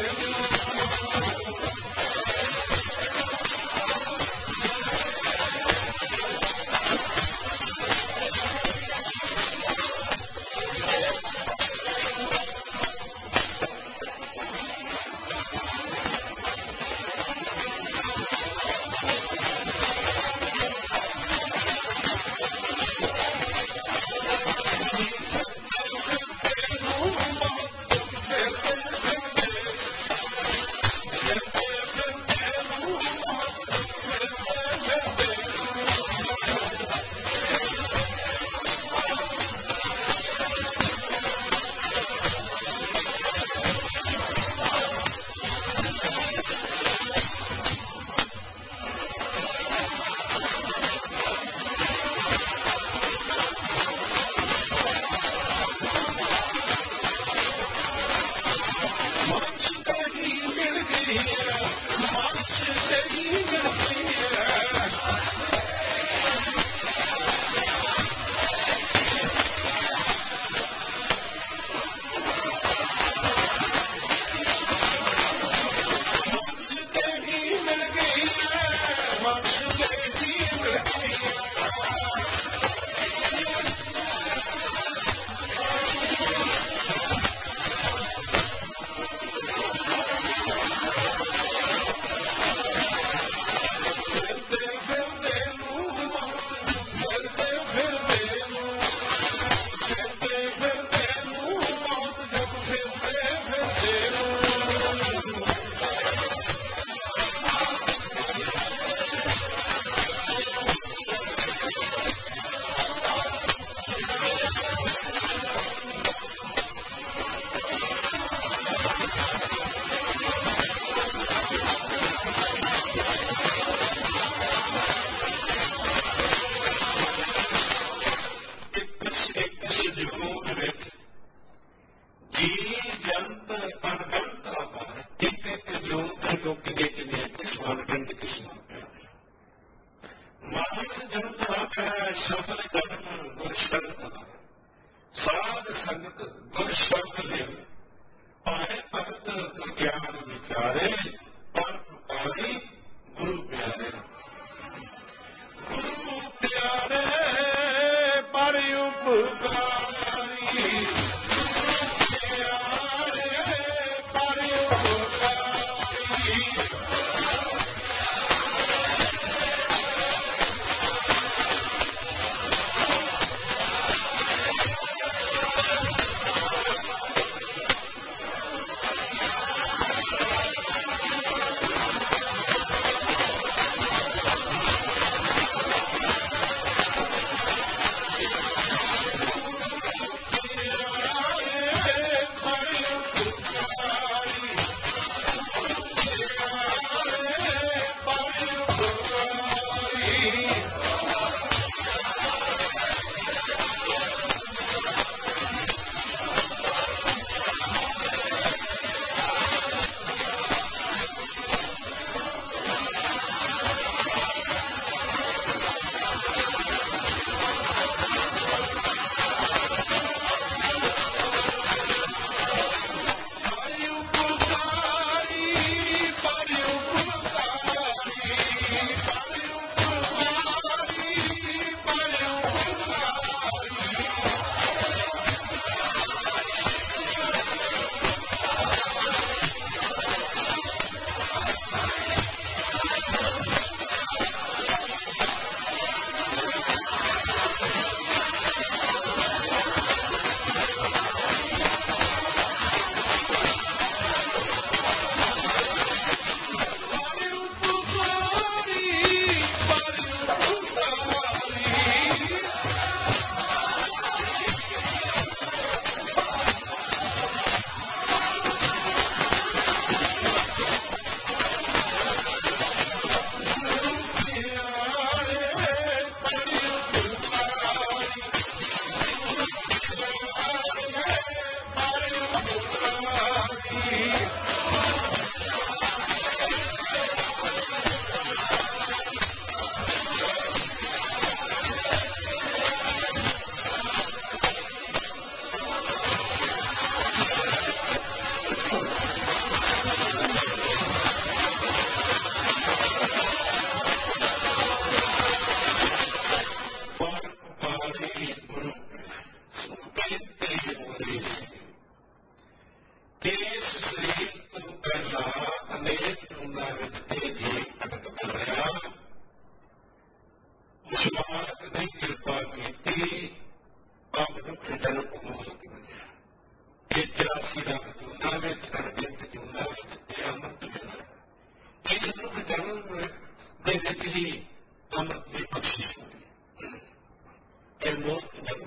ਚੁਰਾਸੀ ਲੱਖ ਜੂਨਾਂ ਵਿੱਚ ਅਣਗਿਣਤ ਜੂਨਾਂ ਵਿੱਚ ਇਹ ਅੰਮ੍ਰਿਤ ਮਿਲਣਾ। ਇਸ ਨੂੰ ਜਨਮ ਦੇ ਵਿੱਚ ਹੀ ਅੰਮ੍ਰਿਤ ਦੀ ਬਖਸ਼ਿਸ਼ ਹੁੰਦੀ ਹੈ। ਇਹ ਮੋਖ ਜਨਮ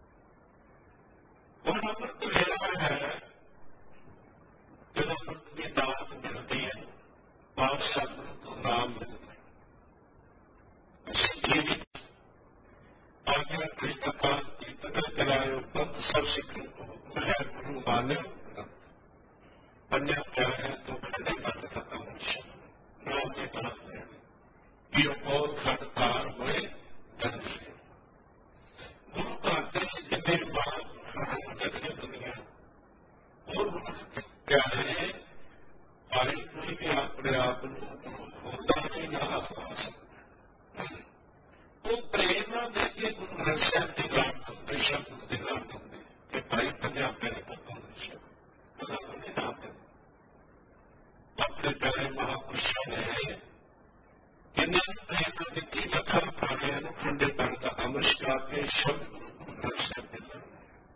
ਹੁਣ ਅੰਮ੍ਰਿਤ ਵੇਲਾ ਹੈ ਜਦੋਂ ਅੰਮ੍ਰਿਤ ਦੀ ਦਾਤ ਮਿਲਦੀ ਹੈ, ਪਾਤਸ਼ਾਹ ਤੋਂ ਨਾਮ ਮਿਲਦਾ ਹੈ। ਸਿੱਖੀ ਵਿੱਚ ਆਗਿਆ ਕਈ ਕਥਾ ਕੀ ਪਤਾ ਚਲਾਇਓ ਪੰਥ ਸਭ ਸਿੱਖਣ ਕੋ ਹੈ ਗੁਰੂ ਮਾਨਿਓ ਪੰਜਾ ਪਿਆਰਿਆਂ ਤੋਂ ਖੰਡੇ ਪੱਤ ਖਤਮ ਹੋਸ਼ਾ ਨਾਮ ਦੇ ਬਾਤ ਹੈ ਇਹ ਬਹੁਤ ਖੰਡ ਤਾਰ ਹੋਏ ਜਨ ਸੇ ਗੁਰੂ ਘਰ ਦੇ ਜਿੰਨੇ ਬਾਤ ਜਥੇ ਦੁਨੀਆ ਹੋਰ ਮਨੁੱਖ ਪਿਆਰੇ ਭਾਈ ਕੋਈ ਵੀ ਆਪਣੇ ਆਪ ਨੂੰ ਹੁੰਦਾ ਨਹੀਂ ਨਾ ਆਸਰਾ ਸਕਦਾ। ਉਹ ਪ੍ਰੇਰਨਾ ਦੇ ਕੇ ਗੁਰੂ ਗ੍ਰੰਥ ਸਾਹਿਬ ਦੀ ਗੱਲ ਕਰਦੇ, ਸ਼ਬਦ ਦੀ ਗੱਲ ਕਰਦੇ ਕਿ ਭਾਈ ਪੰਜਾਬੀ ਨੇ ਪਤਾ ਨਹੀਂ ਸ਼ਬਦ ਕਦਾ ਨਹੀਂ ਨਾਮ ਆਪਣੇ ਪਿਆਰੇ ਮਹਾਂਪੁਰਸ਼ਾਂ ਨੇ ਕਿੰਨੇ ਪ੍ਰੇਰਨਾ ਦਿੱਤੀ, ਲੱਖਾਂ ਪ੍ਰਾਣੀਆਂ ਨੂੰ ਖੰਡੇ ਪੈਣ ਦਾ ਅਮਰ ਛਕਾ ਕੇ ਸ਼ਬਦ ਗੁਰੂ ਗ੍ਰੰਥ ਸਾਹਿਬ ਦੇ ਨਾਲ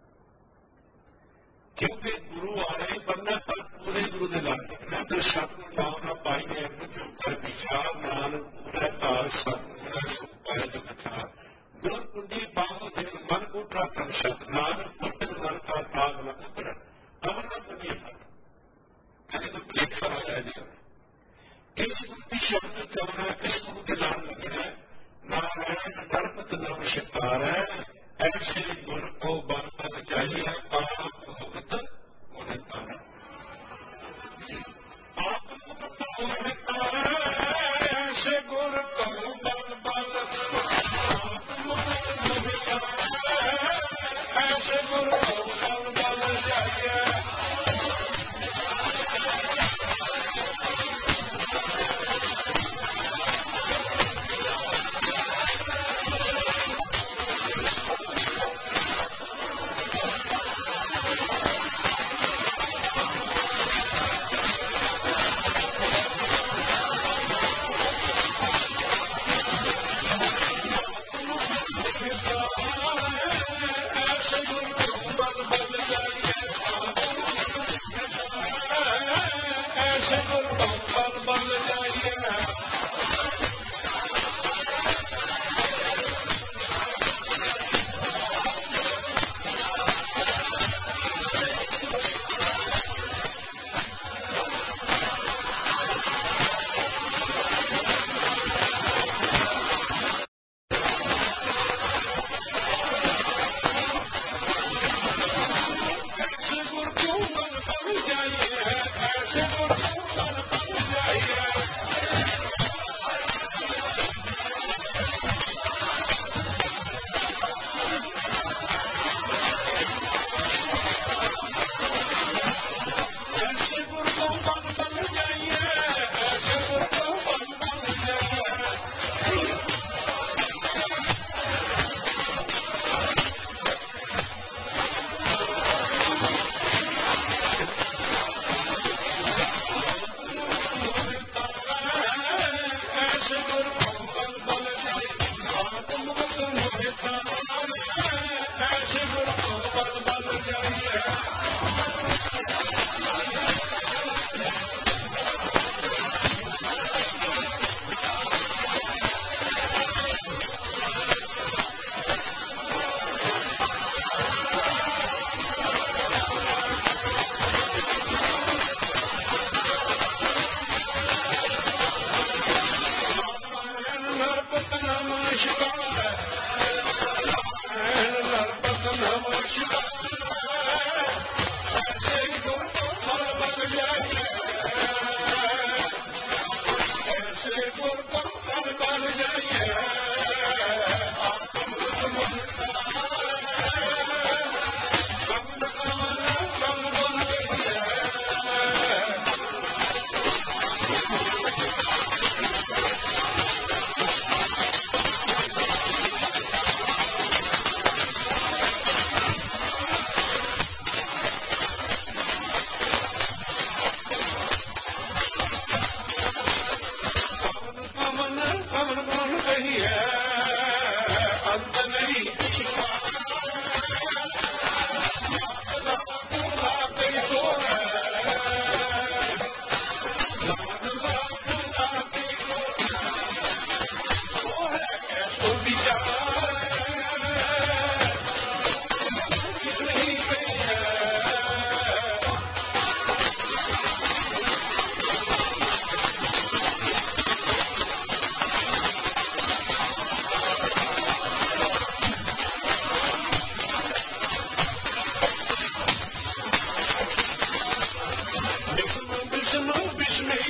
ਕਿਉਂਕਿ ਗੁਰੂ ਆਏ ਬੰਨਾ ਪਰ ਪੂਰੇ ਗੁਰੂ ਦੇ ਨਾਲ ਟਿਕਣਾ ਤੇ ਸਤਿਗੁਰੂ ਭਾਵਨਾ ਪਾਈ ਨੇ ਜੋ ਕਰ ਵਿਚਾਰ ਨਾਨਕ ਪੂਰਾ ਧਾਰ ਸਤਿਗੁਰਾਂ ਸੁਪਾਇ ਜਗਤਾਰ ਗੁਰ ਕੁੰਡੀ ਬਾਹੋ ਦੇ ਮਨ ਉਠਾ ਤਨ ਸ਼ਤ ਨਾਨਕ ਪੁੱਤਰ ਮਨ ਕਾ ਤਾਗ ਨ ਉਤਰ ਅਮਰ ਨ ਬਣੀ ਕਦੇ ਤਾਂ ਪਲੇਖਾ ਆ ਜਾਏ ਕਿਸ ਗੁਰਤੀ ਸ਼ਬਦ ਚੌਣਾ ਕਿਸ ਗੁਰੂ ਦੇ ਨਾਲ ਲੱਗਣਾ ਨਾਰਾਇਣ ਗਣਪਤ ਨਾਮ ਸ਼ਿਕਾਰ ਹੈ ऐसे गुर को बन बन चाहिए आप मुक्त होने पाना आप मुक्त होने पाना ऐसे गुर को बन बन आप मुक्त होने पाना ऐसे गुर को बन बन चाहिए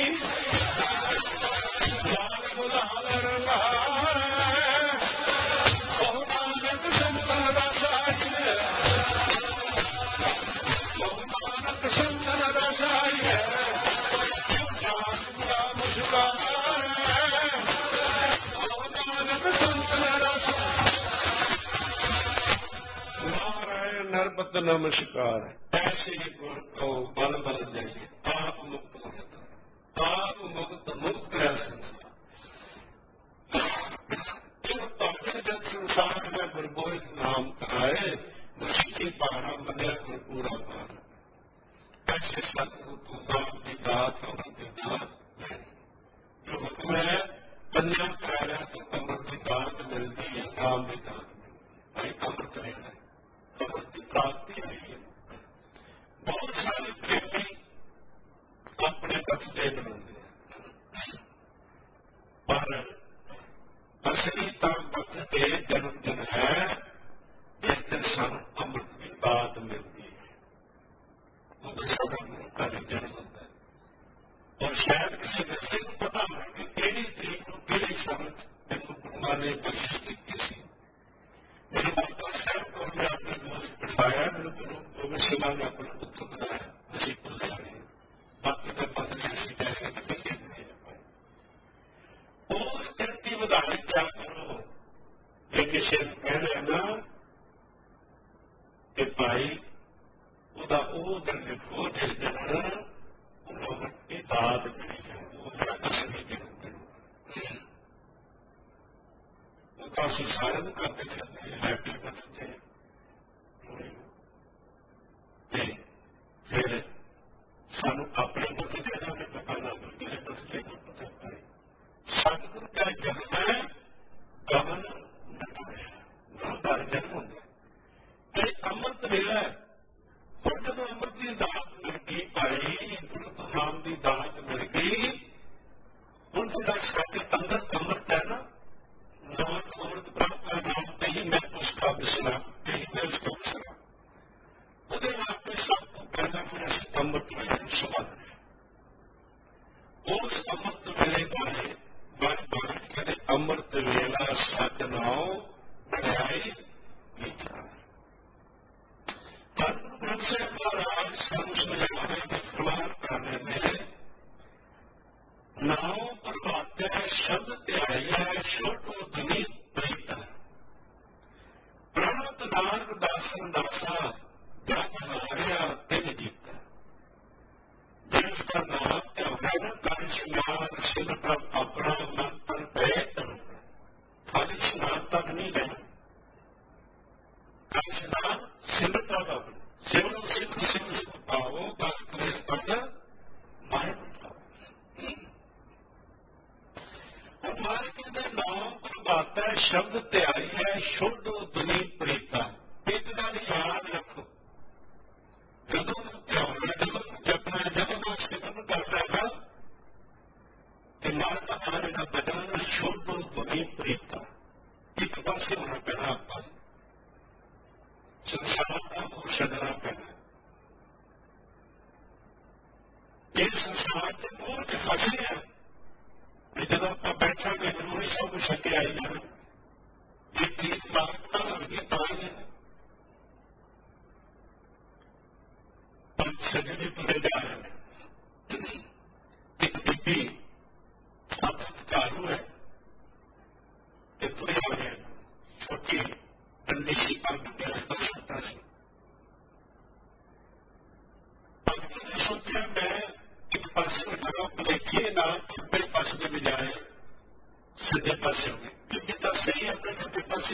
ਲਾਲ ਗੁਲਾਲ ਰੰਗਾਏ ਬਹੁ ਨਾਨਕ ਸੰਤਨ ਰਸਾਈਏ ਬਹੁ ਨਾਨਕ ਸੰਤਨ ਰਸਾਈਏ ਜਾਨ ਦਾ ਮੁਸ਼ਕਾਏ ਬਹੁ ਨਾਨਕ ਸੰਤਨ ਰਸਾਈਏ। ਨਾਰਾਇਣ ਨਰਪਤ ਨਮਸਕਾਰ। ऐसे ही गुण को बल बल जाइए आप मुक्त मुक्त आप मुक्त मुक्त है संसार जब संसार में गुरगोविंद नाम कराए मुश्किल पारा बने पूरा पारा ऐसे सतगुरु नाम की दात अमर की दात जो हुक्म है कन्या प्यारा तो अमर की दात मिलती है काम की दात भाई अमर करेगा अमर की प्राप्ति आई है। बहुत सारे प्रेमी अपने बचते बनाते पर असली तो बचते जन्मदिन है जिस दिन सानू अमृत की दात मिलती है उस साडा गुरु का भी जन्म होता है। और शायद किसी बच्चे को पता हो कि केड़ी तरीक को केड़ी समझ मैनू गुरुआ ने बख्शिश की सी। मेरी माता साहब को मैं अपने मूल बिठाया मेरे गुरु गोबिंद सिंह ने अपना पुत्र बनाया असी भुल जाए बाकी तो पत्नी असी कह रहे कि बच्चे नहीं उस दिन की बधाई क्या करो ये किसी ने कह रहे ना कि भाई ਉਹਦਾ ਉਹ ਦਿਨ ਲਿਖੋ ਜਿਸ ਦਿਨ ਉਹਨੂੰ ਦੀ ਦਾਤ ਮਿਲੀ ਜਾਵੇ ਉਹ ਜਿਹੜਾ ਅਸਲੀ ਦਿਨ ਉਹ ਤਾਂ ਅਸੀਂ ਸਾਰਿਆਂ ਨੂੰ ਕਰਦੇ ਚੱਲਦੇ ਹੈਪੀ ਬਰਥਡੇ ਤੇ ਫਿਰ ਸਾਨੂੰ ਆਪਣੇ ਬਰਥਡੇ ਦਾ ਵੀ ਪਤਾ ਨਾ ਕਿਹੜੇ ਬਰਥਡੇ ਦਾ ਪਤਾ ਪਏ। ਸਤਿਗੁਰੂ ਦਾ ਜਨਮ ਹੈ ਗਗਨ ਨਟਾਇਆ ਗੁਰੂ ਦਾ ਜਨਮ ਹੁੰਦਾ ਤੇ ਅੰਮ੍ਰਿਤ ਵੇਲਾ ਹੁਣ ਜਦੋਂ ਅੰਮ੍ਰਿਤ ਦੀ ਦਾਤ ਮਿਲ ਗਈ ਭਾਈ ਗੁਰੂ ਨਾਮ ਦੀ ਦਾਤ ਮਿਲ ਗਈ ਹੁਣ ਜਿਹੜਾ ਸਾਡੇ ਅੰਦਰ ਅੰਮ੍ਰਿਤ ਹੈ ਨਾ ਨਾਮ ਅੰਮ੍ਰਿਤ ਪ੍ਰਾਪਤ ਦਾ ਨਾਮ ਤੇ ਹੀ ਮੈਂ ਉਸका विश्राम ਤੇ ਹੀ ਮੈਂ ਉਸका विश्राम ਉਹਦੇ ਵਾਸਤੇ ਸਭ ਤੋਂ ਪਹਿਲਾਂ ਫਿਰ ਅਸੀਂ ਅੰਮ੍ਰਿਤ ਵੇਲੇ ਨੂੰ ਸੰਭਾਲਣਾ ਉਸ ਅੰਮ੍ਰਿਤ ਵੇਲੇ ਬਾਰੇ ਬਾਣੀ ਬਾਣੀ ਕਹਿੰਦੇ ਅੰਮ੍ਰਿਤ ਵੇਲਾ ਸੱਚ ਨਾਉ ਵਡਿਆਈ ਵਿਚਾਰ। पर गुरु ग्रंथ साहिब महाराज सानू समझाने के फरमान करने में नाम प्रभात शब्द त्याया छोटो धनी प्रीता प्रणत नानक दासन दासा जग हारिया तिन जीता। जिसका नाम त्याग कर स्नान सिर पर अपना मन पर बैठ खाली स्नान तक नहीं रहना कर स्नान सिमर का बाबू सिमर सिमर सिमर सिमर पाओ कर क्लेश करना मारे मारे कहते नाम प्रभाता शब्द त्याई है शुद्ध दुनी प्रीता एक गल याद रखो जदों त्यागना जदों जपना जदों सिमरन करना है तो मन का मारे का बदलना शुद्ध दुनी प्रीता एक पासे होना पैना आपका संसार का को छड़ना पैना ये संसार के मोह के फंसे हैं जब आप बैठा गए जरूरी सब कुछ छके आई जाए ये प्रीत प्रार्थना लगी ताई हम सजने तुले जा रहे हैं एक बीबी चालू है तुले आ गए छोटी ठंडी सी पग व्यवस्था सकता से पग ने सोचा मैं एक पास में जगह देखिए ना खब्बे पास में भी जाए सज्जे पास हो गए क्योंकि तो सही अपने खब्बे पास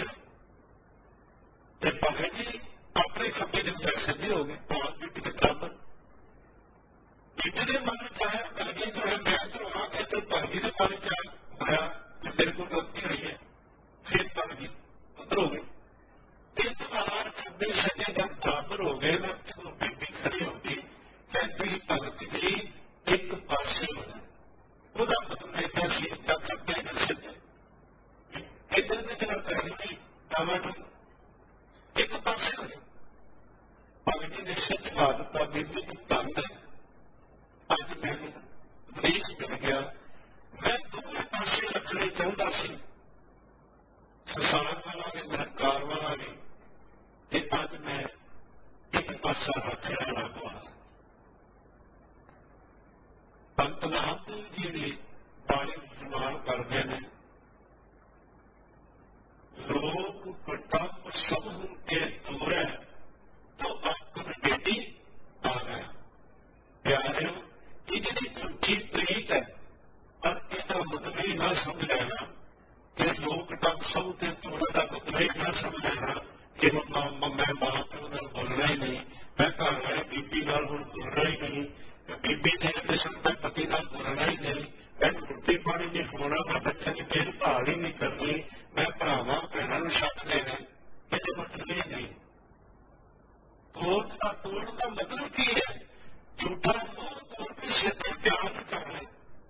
पग जी अपने खब्बे के बजाय सज्जे हो गए और बीबी के बराबर बीबी ने मन चाहे पलगी जो है मैं तो आ गया तो पलगी ने मन चाह आया कि मेरे को गलती हुई है फिर पलगी उधर हो गई एक बार खब्बे सज्जे जब बराबर हो गए ना तो बीबी खड़ी होगी कहती भगत जी एक पासे हो जाए ਉਹਦਾ ਮਤਲਬ ਇਹਦਾ ਸੀ ਤਾਂ ਖੱਬੇ ਨਾਲ ਸੱਜੇ ਇੱਧਰ ਦੀ ਜਗ੍ਹਾ ਕਰਨੀ ਤਾਵਾਂ ਨੂੰ ਇੱਕ ਪਾਸੇ ਹੋ ਜਾਏ ਭਗਤੀ ਨੇ ਸੱਚ ਬਾਤ ਦਿੱਤਾ ਬੀਬੀ ਦੀ ਧੰਨ ਅੱਜ ਮੈਨੂੰ ਦੇਸ਼ बड़ा कुआरा। भगत नामदेव जी भी बाणी इस्तेमाल करते हैं, लोग कटप सब के तोड़े तो अपन बेटी आ गया। प्यारे ये जी झूठी प्रीत है, पर इसका मतलब ही ना समझ लेना कि लोग कटप सब के तोड़े का मतलब ही ना समझ लेना कि मैं मां प्यो नाल बोलना ही नहीं, मैं घर वाले बीबी नाल हुण बोलना ही नहीं, बीबी ने किसी मैं पति नाल बोलना ही नहीं, मैं रोटी पानी नहीं खाना, मैं बच्चे की देखभाल ही नहीं करनी, मैं भरावां भैणां नूं छड्ड देना, ये मतलब ही नहीं। तोड़ का तोड़ का मतलब की है? झूठा मोह तोड़ के सिर पर प्यार करना।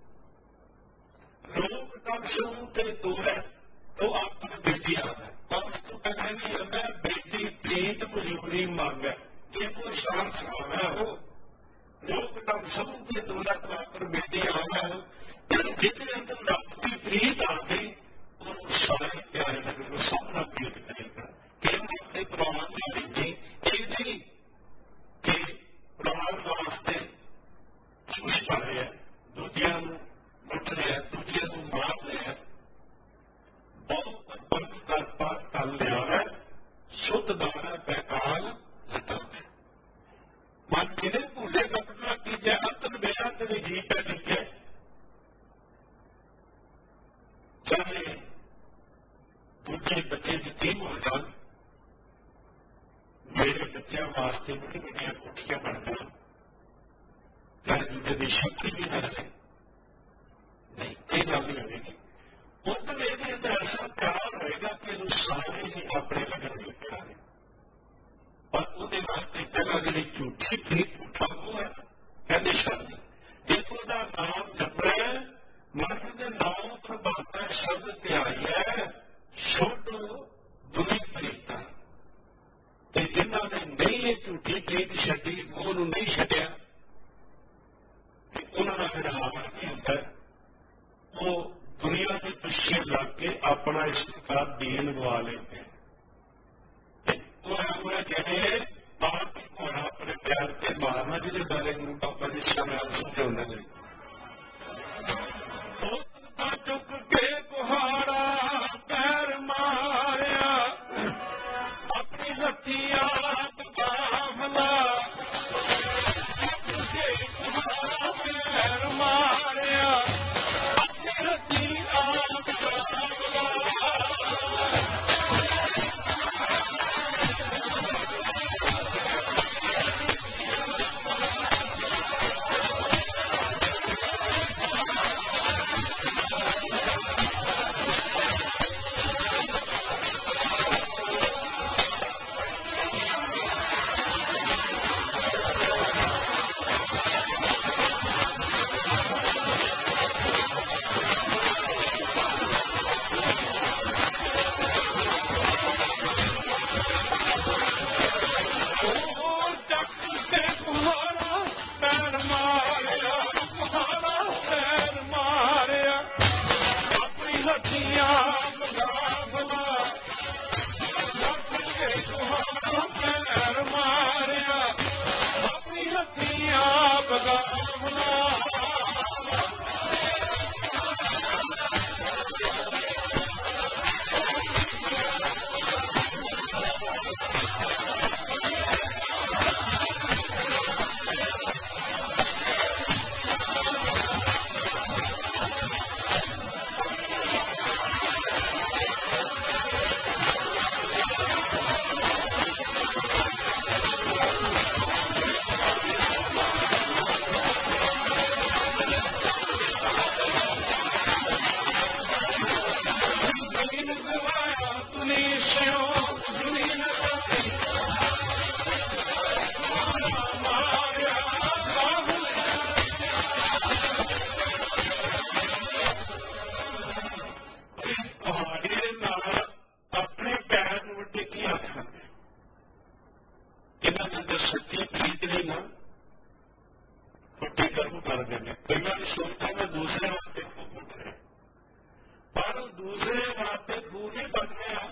लोग तब समूह के तोड़े तो अपनी बेटी आ गए, और उसको कहना नहीं होता बेटी प्रीत मजूरी मांग, ये कोई शान सुनाना हो। लोग तब समूह के तोड़ा तो अपनी बेटी आ गए, जितने अंदर रब की प्रीत आ गई और सारे प्यारे लगे, वो सबना प्रीत करेगा। केवल अपने प्रमाण वाली नहीं, ये नहीं कि प्रमाण वास्ते खुश कर रहे हैं, दूजिया लुट रहे हैं, दूजिया को मार रहे हैं, बहुत बंद कर पार कर लिया है, शुद्ध दारा पैकाल लटा है। मन जिन्हें भूले कपड़ा की जय अंतन बेड़ा तेरे जी पे लिखे, चाहे दूजे बच्चे यतीम हो जान, मेरे बच्चों वास्ते बड़ी बड़िया कोठियां बन गई, चाहे दूजे की शक्ति भी न रहे, नहीं ये गल नहीं होगी। उन मेरे अंदर ऐसा प्यार होगा कि सारे ही अपने लगन प्यारे, और उसके वास्ते पहला जी झूठी प्रीत झूठा वो है, कहते शब्द जिसों का नाम जपना है, मन के नाम प्रभाता शब्द त्याई है, छुट दुनिया प्रीता। जिन्हों ने नहीं ये झूठी प्रीत छड्डी, मोह नहीं छड्डिया, उन्होंने फिर हाल की होता है, वो दुनिया के पिछे लग के अपना इस प्रकार दीन गवा लेते हैं। जिन्हें आप घोड़ा अपने प्यार से मारना, जिसे बारे में बाबा जी शमयाल समझाते हैं, चुक के कुहाड़ा पैर मारिया, अपनी हथिया हमला, कुहाड़ा पैर मारिया, अपनी हथिया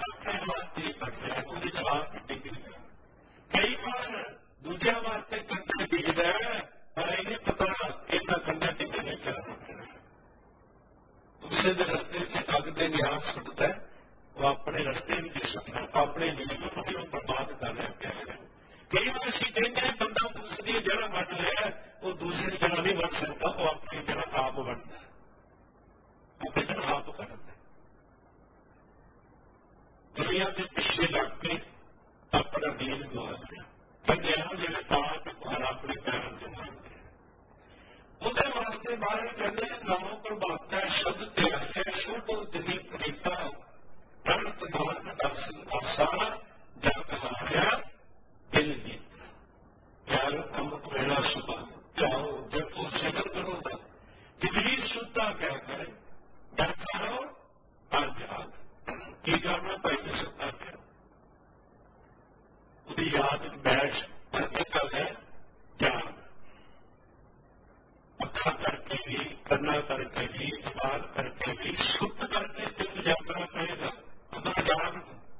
दूसरे वास्ते सुटता है वो अपने रस्ते में सुटना, अपने जीवन को भी बर्बाद कर रहा है। कई बार असीं कहते हैं बंदा दूसरी जगह बढ़ रहा है, वो दूसरी जगह नहीं बढ़ सकता, वो अपनी जगह आप बढ़ता है, अपनी जगह आप करता है। दुनिया के पिछले लग के अपना दीन गवा दिया, कहते हैं जिन्हें पाप और अपने पैरों से मारते हैं। ਉਹਦੇ वास्ते बाहर कहते हैं नामों पर बाता है शुद्ध तेरा है शुभ दिनी प्रीता प्रणत नाम दर्शन आसा जग हारा दिल जीता। यार अमुक वेला सुबह जाओ जब तू सिमर करोगा कबीर सुता क्या करे बैठा रहो और जाग की करना भाई सुता क्या उसकी याद बैठ कर है जाग अखा करके भी करना करके भी इबाद करके भी सुत करके दिल जागना पड़ेगा। अपना जाग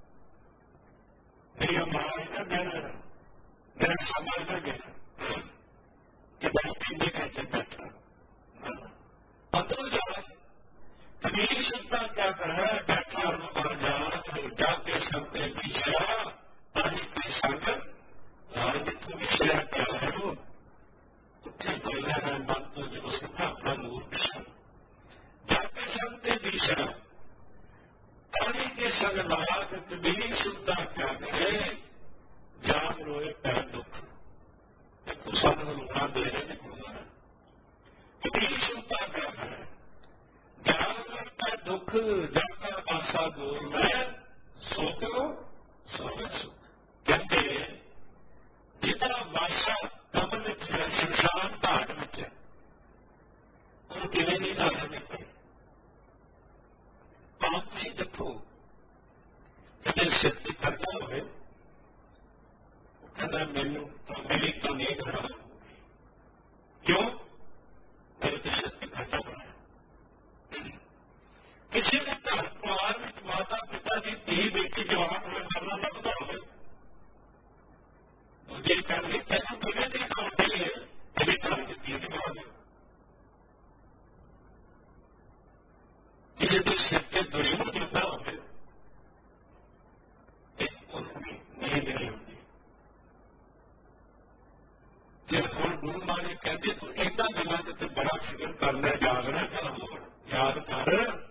मेरी हमारा ना मेरा मेरा समझ ना गया कि मैं पीने कहते बैठा अंदर जाए कबीर सुता क्या कर रहा है बैठा और जाग जाके सबके पीछे ताकि कोई संग और जितने विषय क्या है वो बोला है मन तो जो उसका अपना नूर पिछा जाके संगते पीछा तारी के संग लाग कबीर सुनता क्या करे जाग रोए पैर दुख तो सब रोना दे रहे कबीर सुनता क्या करे जाग रोए पैर दुख जाता आशा दूर में सो करो सोने सुख। कहते जितना बादशाह कमल में शमशान घाट में किमें नहीं लाना निकले आप तुम देखो कदे सिर से करना हो कहना मैनू मेरी तो नहीं खड़ा क्यों मेरे तो सिर से घाटा बनाया। किसी ने घर परिवार में माता पिता की धी बेटी जवान में करना लगता हो मुझे करनी तेन तुम्हें नहीं काम नहीं है तेरी काम की नहीं किसी के सिर के दुश्मन जितना होते नींद नहीं होती। हम गुरु महाराज कहते तू इतना गलों से बड़ा फिक्र करना जागना कर याद कर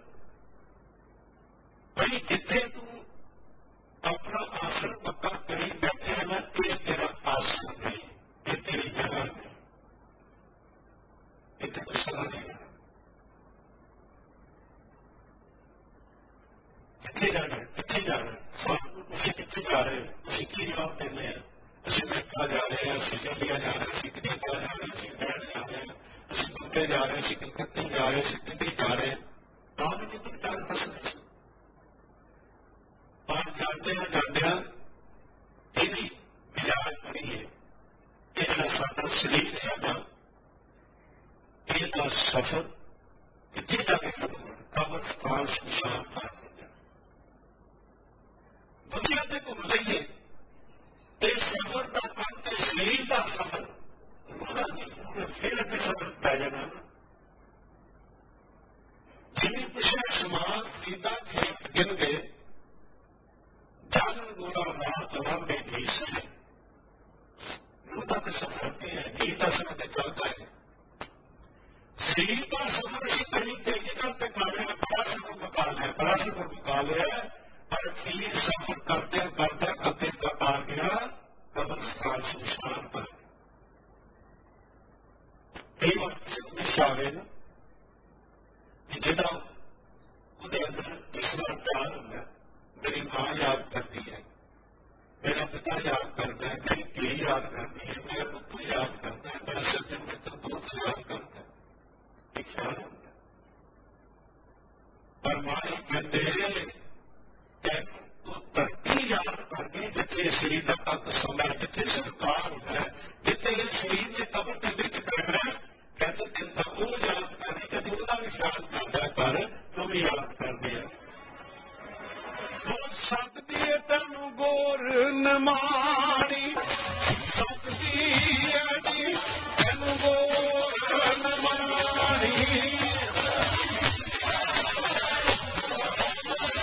भाई जिथे तू अपना आसन पक्का करी बैठे रहना ये तेरा आसन नहीं ये तेरी जगह नहीं इतने कुछ सलाह नहीं कितने जाना कितने जाना उसे कितने जा रहे उसे की जवाब देने हैं अभी अमेरिका जा रहे हैं अभी इंडिया जा रहे हैं कनेडा जा रहे हैं इंग्लैंड जा रहे हैं अभी बम्बे जा रहे हैं कलकत्ते जा रहे हैं दिल्ली जा रहे हैं आप कितने चार पसंद और जाते हैं जाते हैं यदि मिजाज बनी है ये जरा साਡਾ शरीर है ना ये सफर इतने जाके खत्म हो कब्रस्तान शमशान घाट दुनिया से घूम लीए इस सफर का अंत शरीर का सफर फिर अगर सफर पै जाना जिन्हें पिछले समान फरीदा खेत गिन गए जागन गोला रात लंबे देश है तक सफर होते हैं जी का सफर चलता है शरीर का सफर अभी कहीं तेजी करते कर रहे हैं बड़ा सफर पका लिया बड़ा सफर पका लिया और फिर सफर करते करते करते कब आ गया कब्रस्तान शमशान पर कई वक्त आवे ना कि जिदा ਉਹਦੇ अंदर तीसरा प्यार होंगे मेरी मां याद करती है मेरा पिता याद करता है मेरी धी याद करती है मेरा पुत्र याद करता है मेरा सज्जन मित्र दोस्त याद करता है एक ख्याल होता है पर मां कहते तू धरती याद करके जिथे शरीर का तक समय जिथे संस्कार होता है जिथे शरीर के कबर के विच पैना है कहते दिन का वो याद करनी कभी वह भी ख्याल करता कर तो भी याद करते हैं हो सकती है तेनू गोर नमानी सकती है जी तेनू गोर नमानी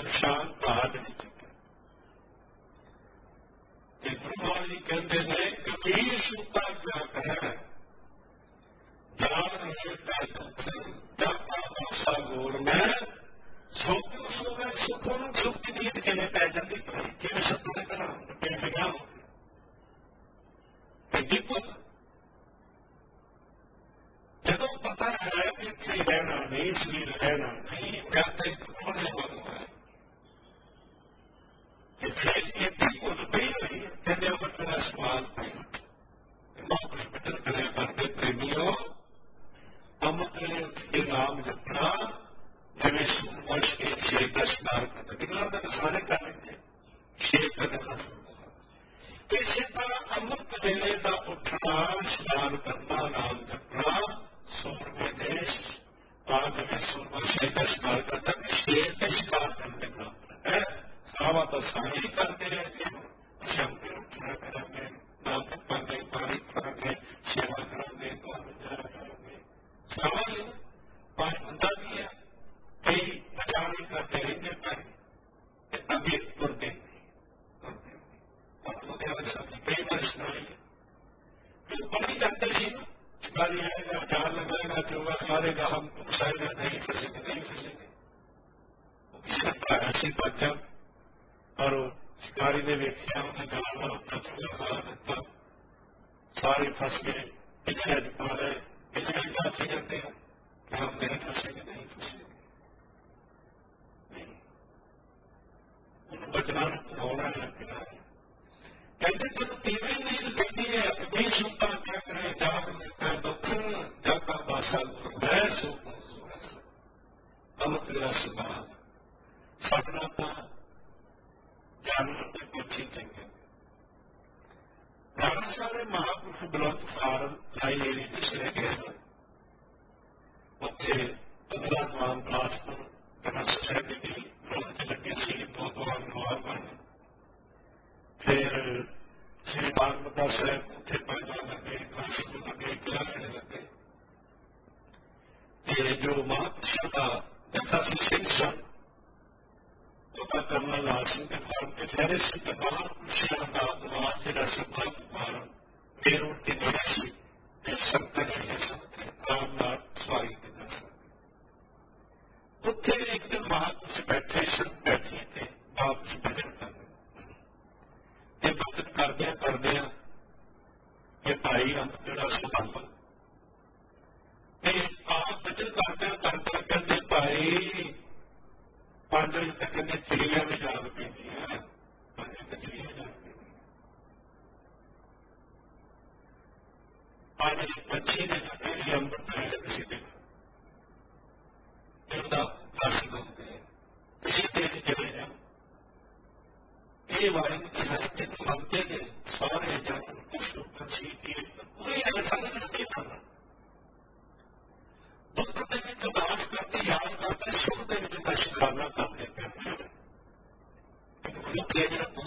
ਸ਼ਮਸ਼ਾਨ ਘਾਟ ਵਿੱਚ। ਤੇ ਗੁਰੂ ਮਹਾਰਾਜ ਜੀ ਕਹਿੰਦੇ ਨੇ ਕਬੀਰ ਸੂਤਾ ਕਿਆ ਕਹੈ ਜਾਨ ਹੋਏ ਕਾ ਦੁੱਖ ਜਾਤਾ ਬਾਸਾ ਗੋਰ ਮੈਂ ਸੋਚੋ ਸੋਵੇ ਸੁੱਖੋਂ ਨੂੰ ਸੁੱਖ ਦੀ ਨੀਂਦ ਕਿਵੇਂ ਪੈ ਜਾਂਦੀ ਭਾਈ ਕਿਵੇਂ ਸੱਤਾਂ ਕਰਾਂ ਕਿਵੇਂ ਗਿਆ ਐਡੀ ਪੁੱਤ ਜਦੋਂ ਪਤਾ ਹੈ ਕਿ ਇੱਥੇ ਰਹਿਣਾ ਨਹੀਂ ਸਰੀਰ ਰਹਿਣਾ ਨਹੀਂ ਮੈਂ ਤਾਂ ਇੱਕ ਕੋਨੇ ਬਣੂਗਾ ਤੇ ਫਿਰ ਇੱਡੀ ਪੁੱਤ ਪਈ ਹੋਈ ਕਹਿੰਦੇ ਉਹ ਮੇਰਾ ਸਵਾਲ ਪਈ ਮਹਾਂਪੁਰਸ਼ ਬਚਨ ਕਰਿਆ ਕਰਦੇ ਪ੍ਰੇਮੀਓ ਅੰਮ੍ਰਿਤ ਵੇਲੇ ਉੱਠ ਕੇ ਨਾਮ ਜਪਣਾ ਜਿਵੇਂ ਸੂਰਜ ਕੇ ਛੇ ਦਸ ਬਾਰ ਕਿੰਨਾ ਤਾਂ ਸਾਰੇ ਕਰ ਲੈਂਦੇ ਛੇ ਕਦਮ ਇਸੇ ਤਰ੍ਹਾਂ ਅੰਮ੍ਰਿਤ ਵੇਲੇ ਦਾ ਉੱਠਣਾ ਇਸ਼ਨਾਨ ਕਰਨਾ ਨਾਮ ਜਪਣਾ ਸੂਰਮੇ ਦੇਸ਼ ਤਾਂ ਜਿਵੇਂ ਸੂਰਜ ਛੇ ਦਸ ਬਾਰ ਕਰਦਾ ਛੇ ਇਸ਼ਨਾਨ ਕਰਦੇ ਹੈ ਸਾਵਾ ਤਾਂ ਸਾਰੇ ਕਰਦੇ ਰਹਿੰਦੇ ਸ਼ਾਮ ਨੂੰ ਉੱਠਣਾ ਕਰਾਂਗੇ ਨਾਮ ਜਪਾਂਗੇ ਪਾਣੀ ਪੜਾਂਗੇ ਸੇਵਾ ਕਰਾਂਗੇ ਨਾਮ ਕਰਾਂਗੇ ਸਾਵਾ ਹੀ ਪਰ ਹੁੰਦਾ ਵੀ ਹੈ ਕਈ ਬਚਾਣੇ ਕਰਦੇ ਰਹਿੰਦੇ ਪਰ ਅੱਗੇ ਤੁਰਦੇ ਉਹਦੇ ਵਾਲੇ ਸਾਥੀ ਕਈ ਵਾਰ ਸੁਣਾਈ ਜੋ ਪੜ੍ਹੀ ਜਾਂਦੇ ਸੀ शिकारी आएगा जाल लगाएगा चोगा मारेगा हमको फंसाएगा नहीं फंसेंगे नहीं फंसेंगे वो किसी ने ऐसे बच्चा और शिकारी ने वेख्या उन्हें गाला अपना चोगा खा देता सारे फंस गए पिछले पा गए पिछले साथी कहते हैं कि हम नहीं फंसेंगे नहीं फंसेंगे नहीं उन बचना होना है किनारे कहते तेन तीव्र नींद लगती है कभी सुनता क्या करे जाग मिलता दुख जाता बासा मैं सो अमृत रस बाल सपना था जानवर के पीछे चंगे बहुत सारे महापुरुष बुलंद फार्म लाई एरी पिछले गए उत्थे पंद्रह दवान बिलासपुर जहाँ सोसाइटी की बुलंद लगी सी दो दवान नवार बने फिर श्री बागवता साहब उत्थे पढ़ने लगे काशी लगे क्लासे लगे ये जो महापुरुषों का जथा सी सिंह सन ਉਹਦਾ ਕਰਨਾ ਲਾਲ ਸਿੰਘ ਦੇ ਫਾਰਮ ਤੇ ਠਹਿਰੇ ਸੀ ਤੇ ਮਹਾਂਪੁਰਸ਼ਾਂ ਦਾ ਨਿਵਾਸ ਜਿਹੜਾ ਸੀ ਬਾਗ ਫਾਰਮ ਇਹ ਰੋਡ ਤੇ ਨੇੜੇ ਸੀ ਤੇ ਸੰਗਤਾਂ ਜਿਹੜੀਆਂ ਸਨ ਆਰਾਮ ਨਾਲ ਸਵਾਰੀ ਤੇ ਜਾ ਸਕਦੇ ਉੱਥੇ ਇੱਕ ਦਿਨ ਮਹਾਂਪੁਰਸ਼ ਬੈਠੇ ਸਨ ਬੈਠੇ ਤੇ ਮਹਾਂਪੁਰਸ਼ ਭਜਨ ਕਰਦੇ ਇਹ ਭਜਨ ਕਰਦਿਆਂ ਕਰਦਿਆਂ ਇਹ ਭਾਈ ਅੰਤ ਜਿਹੜਾ ਸੁਭਾਵਾ ਤੇ ਆਪ ਭਜਨ ਕਰਦਿਆਂ ਕਰਦਿਆਂ ਕਹਿੰਦੇ ਭਾਈ ਪੰਜ ਵਜੇ ਤੱਕ ਕਹਿੰਦੇ ਚਿੜੀਆਂ ਵੀ ਜਾਗ ਪੈਂਦੀਆਂ ਪੰਜ ਵਜੇ ਤੱਕ ਚਿੜੀਆਂ ਜਾਗ ਪੈਂਦੀਆਂ ਪੰਜ ਵਜੇ ਪੰਛੀ ਨੇ ਜਿਹੜੀ ਅੰਮ੍ਰਿਤ ਵੇਲੇ ਕਿਸੇ ਦੇ ਉਹਦਾ ਦਰਸ਼ਨ ਹੁੰਦੇ ਕਿਸੇ ਦੇ ਚਲੇ ਜਾਓ ਇਹ ਵਾਹਿਗੁਰੂ ਦੀ ਹਸਤੀ ਨੂੰ ਮੰਨਦੇ ਨੇ ਸਾਰੇ ਜਾਨ ਪਸ਼ੂ ਪੰਛੀ ਦੀ ਕੋਈ ਐਸਾ ਨਹੀਂ ਕਰਨਾ ਦੁੱਖ ਦੇ ਵਿੱਚ ਉਦਾਸ ਕਰਦੇ ਯਾਦ ਕਰਦੇ ਸੁੱਖ ਦੇ ਵਿੱਚ ਦਾ ਸ਼ੁਕਰਾਨਾ ਕਰਦੇ ਦੁੱਖ ਹੈ ਜਿਹੜਾ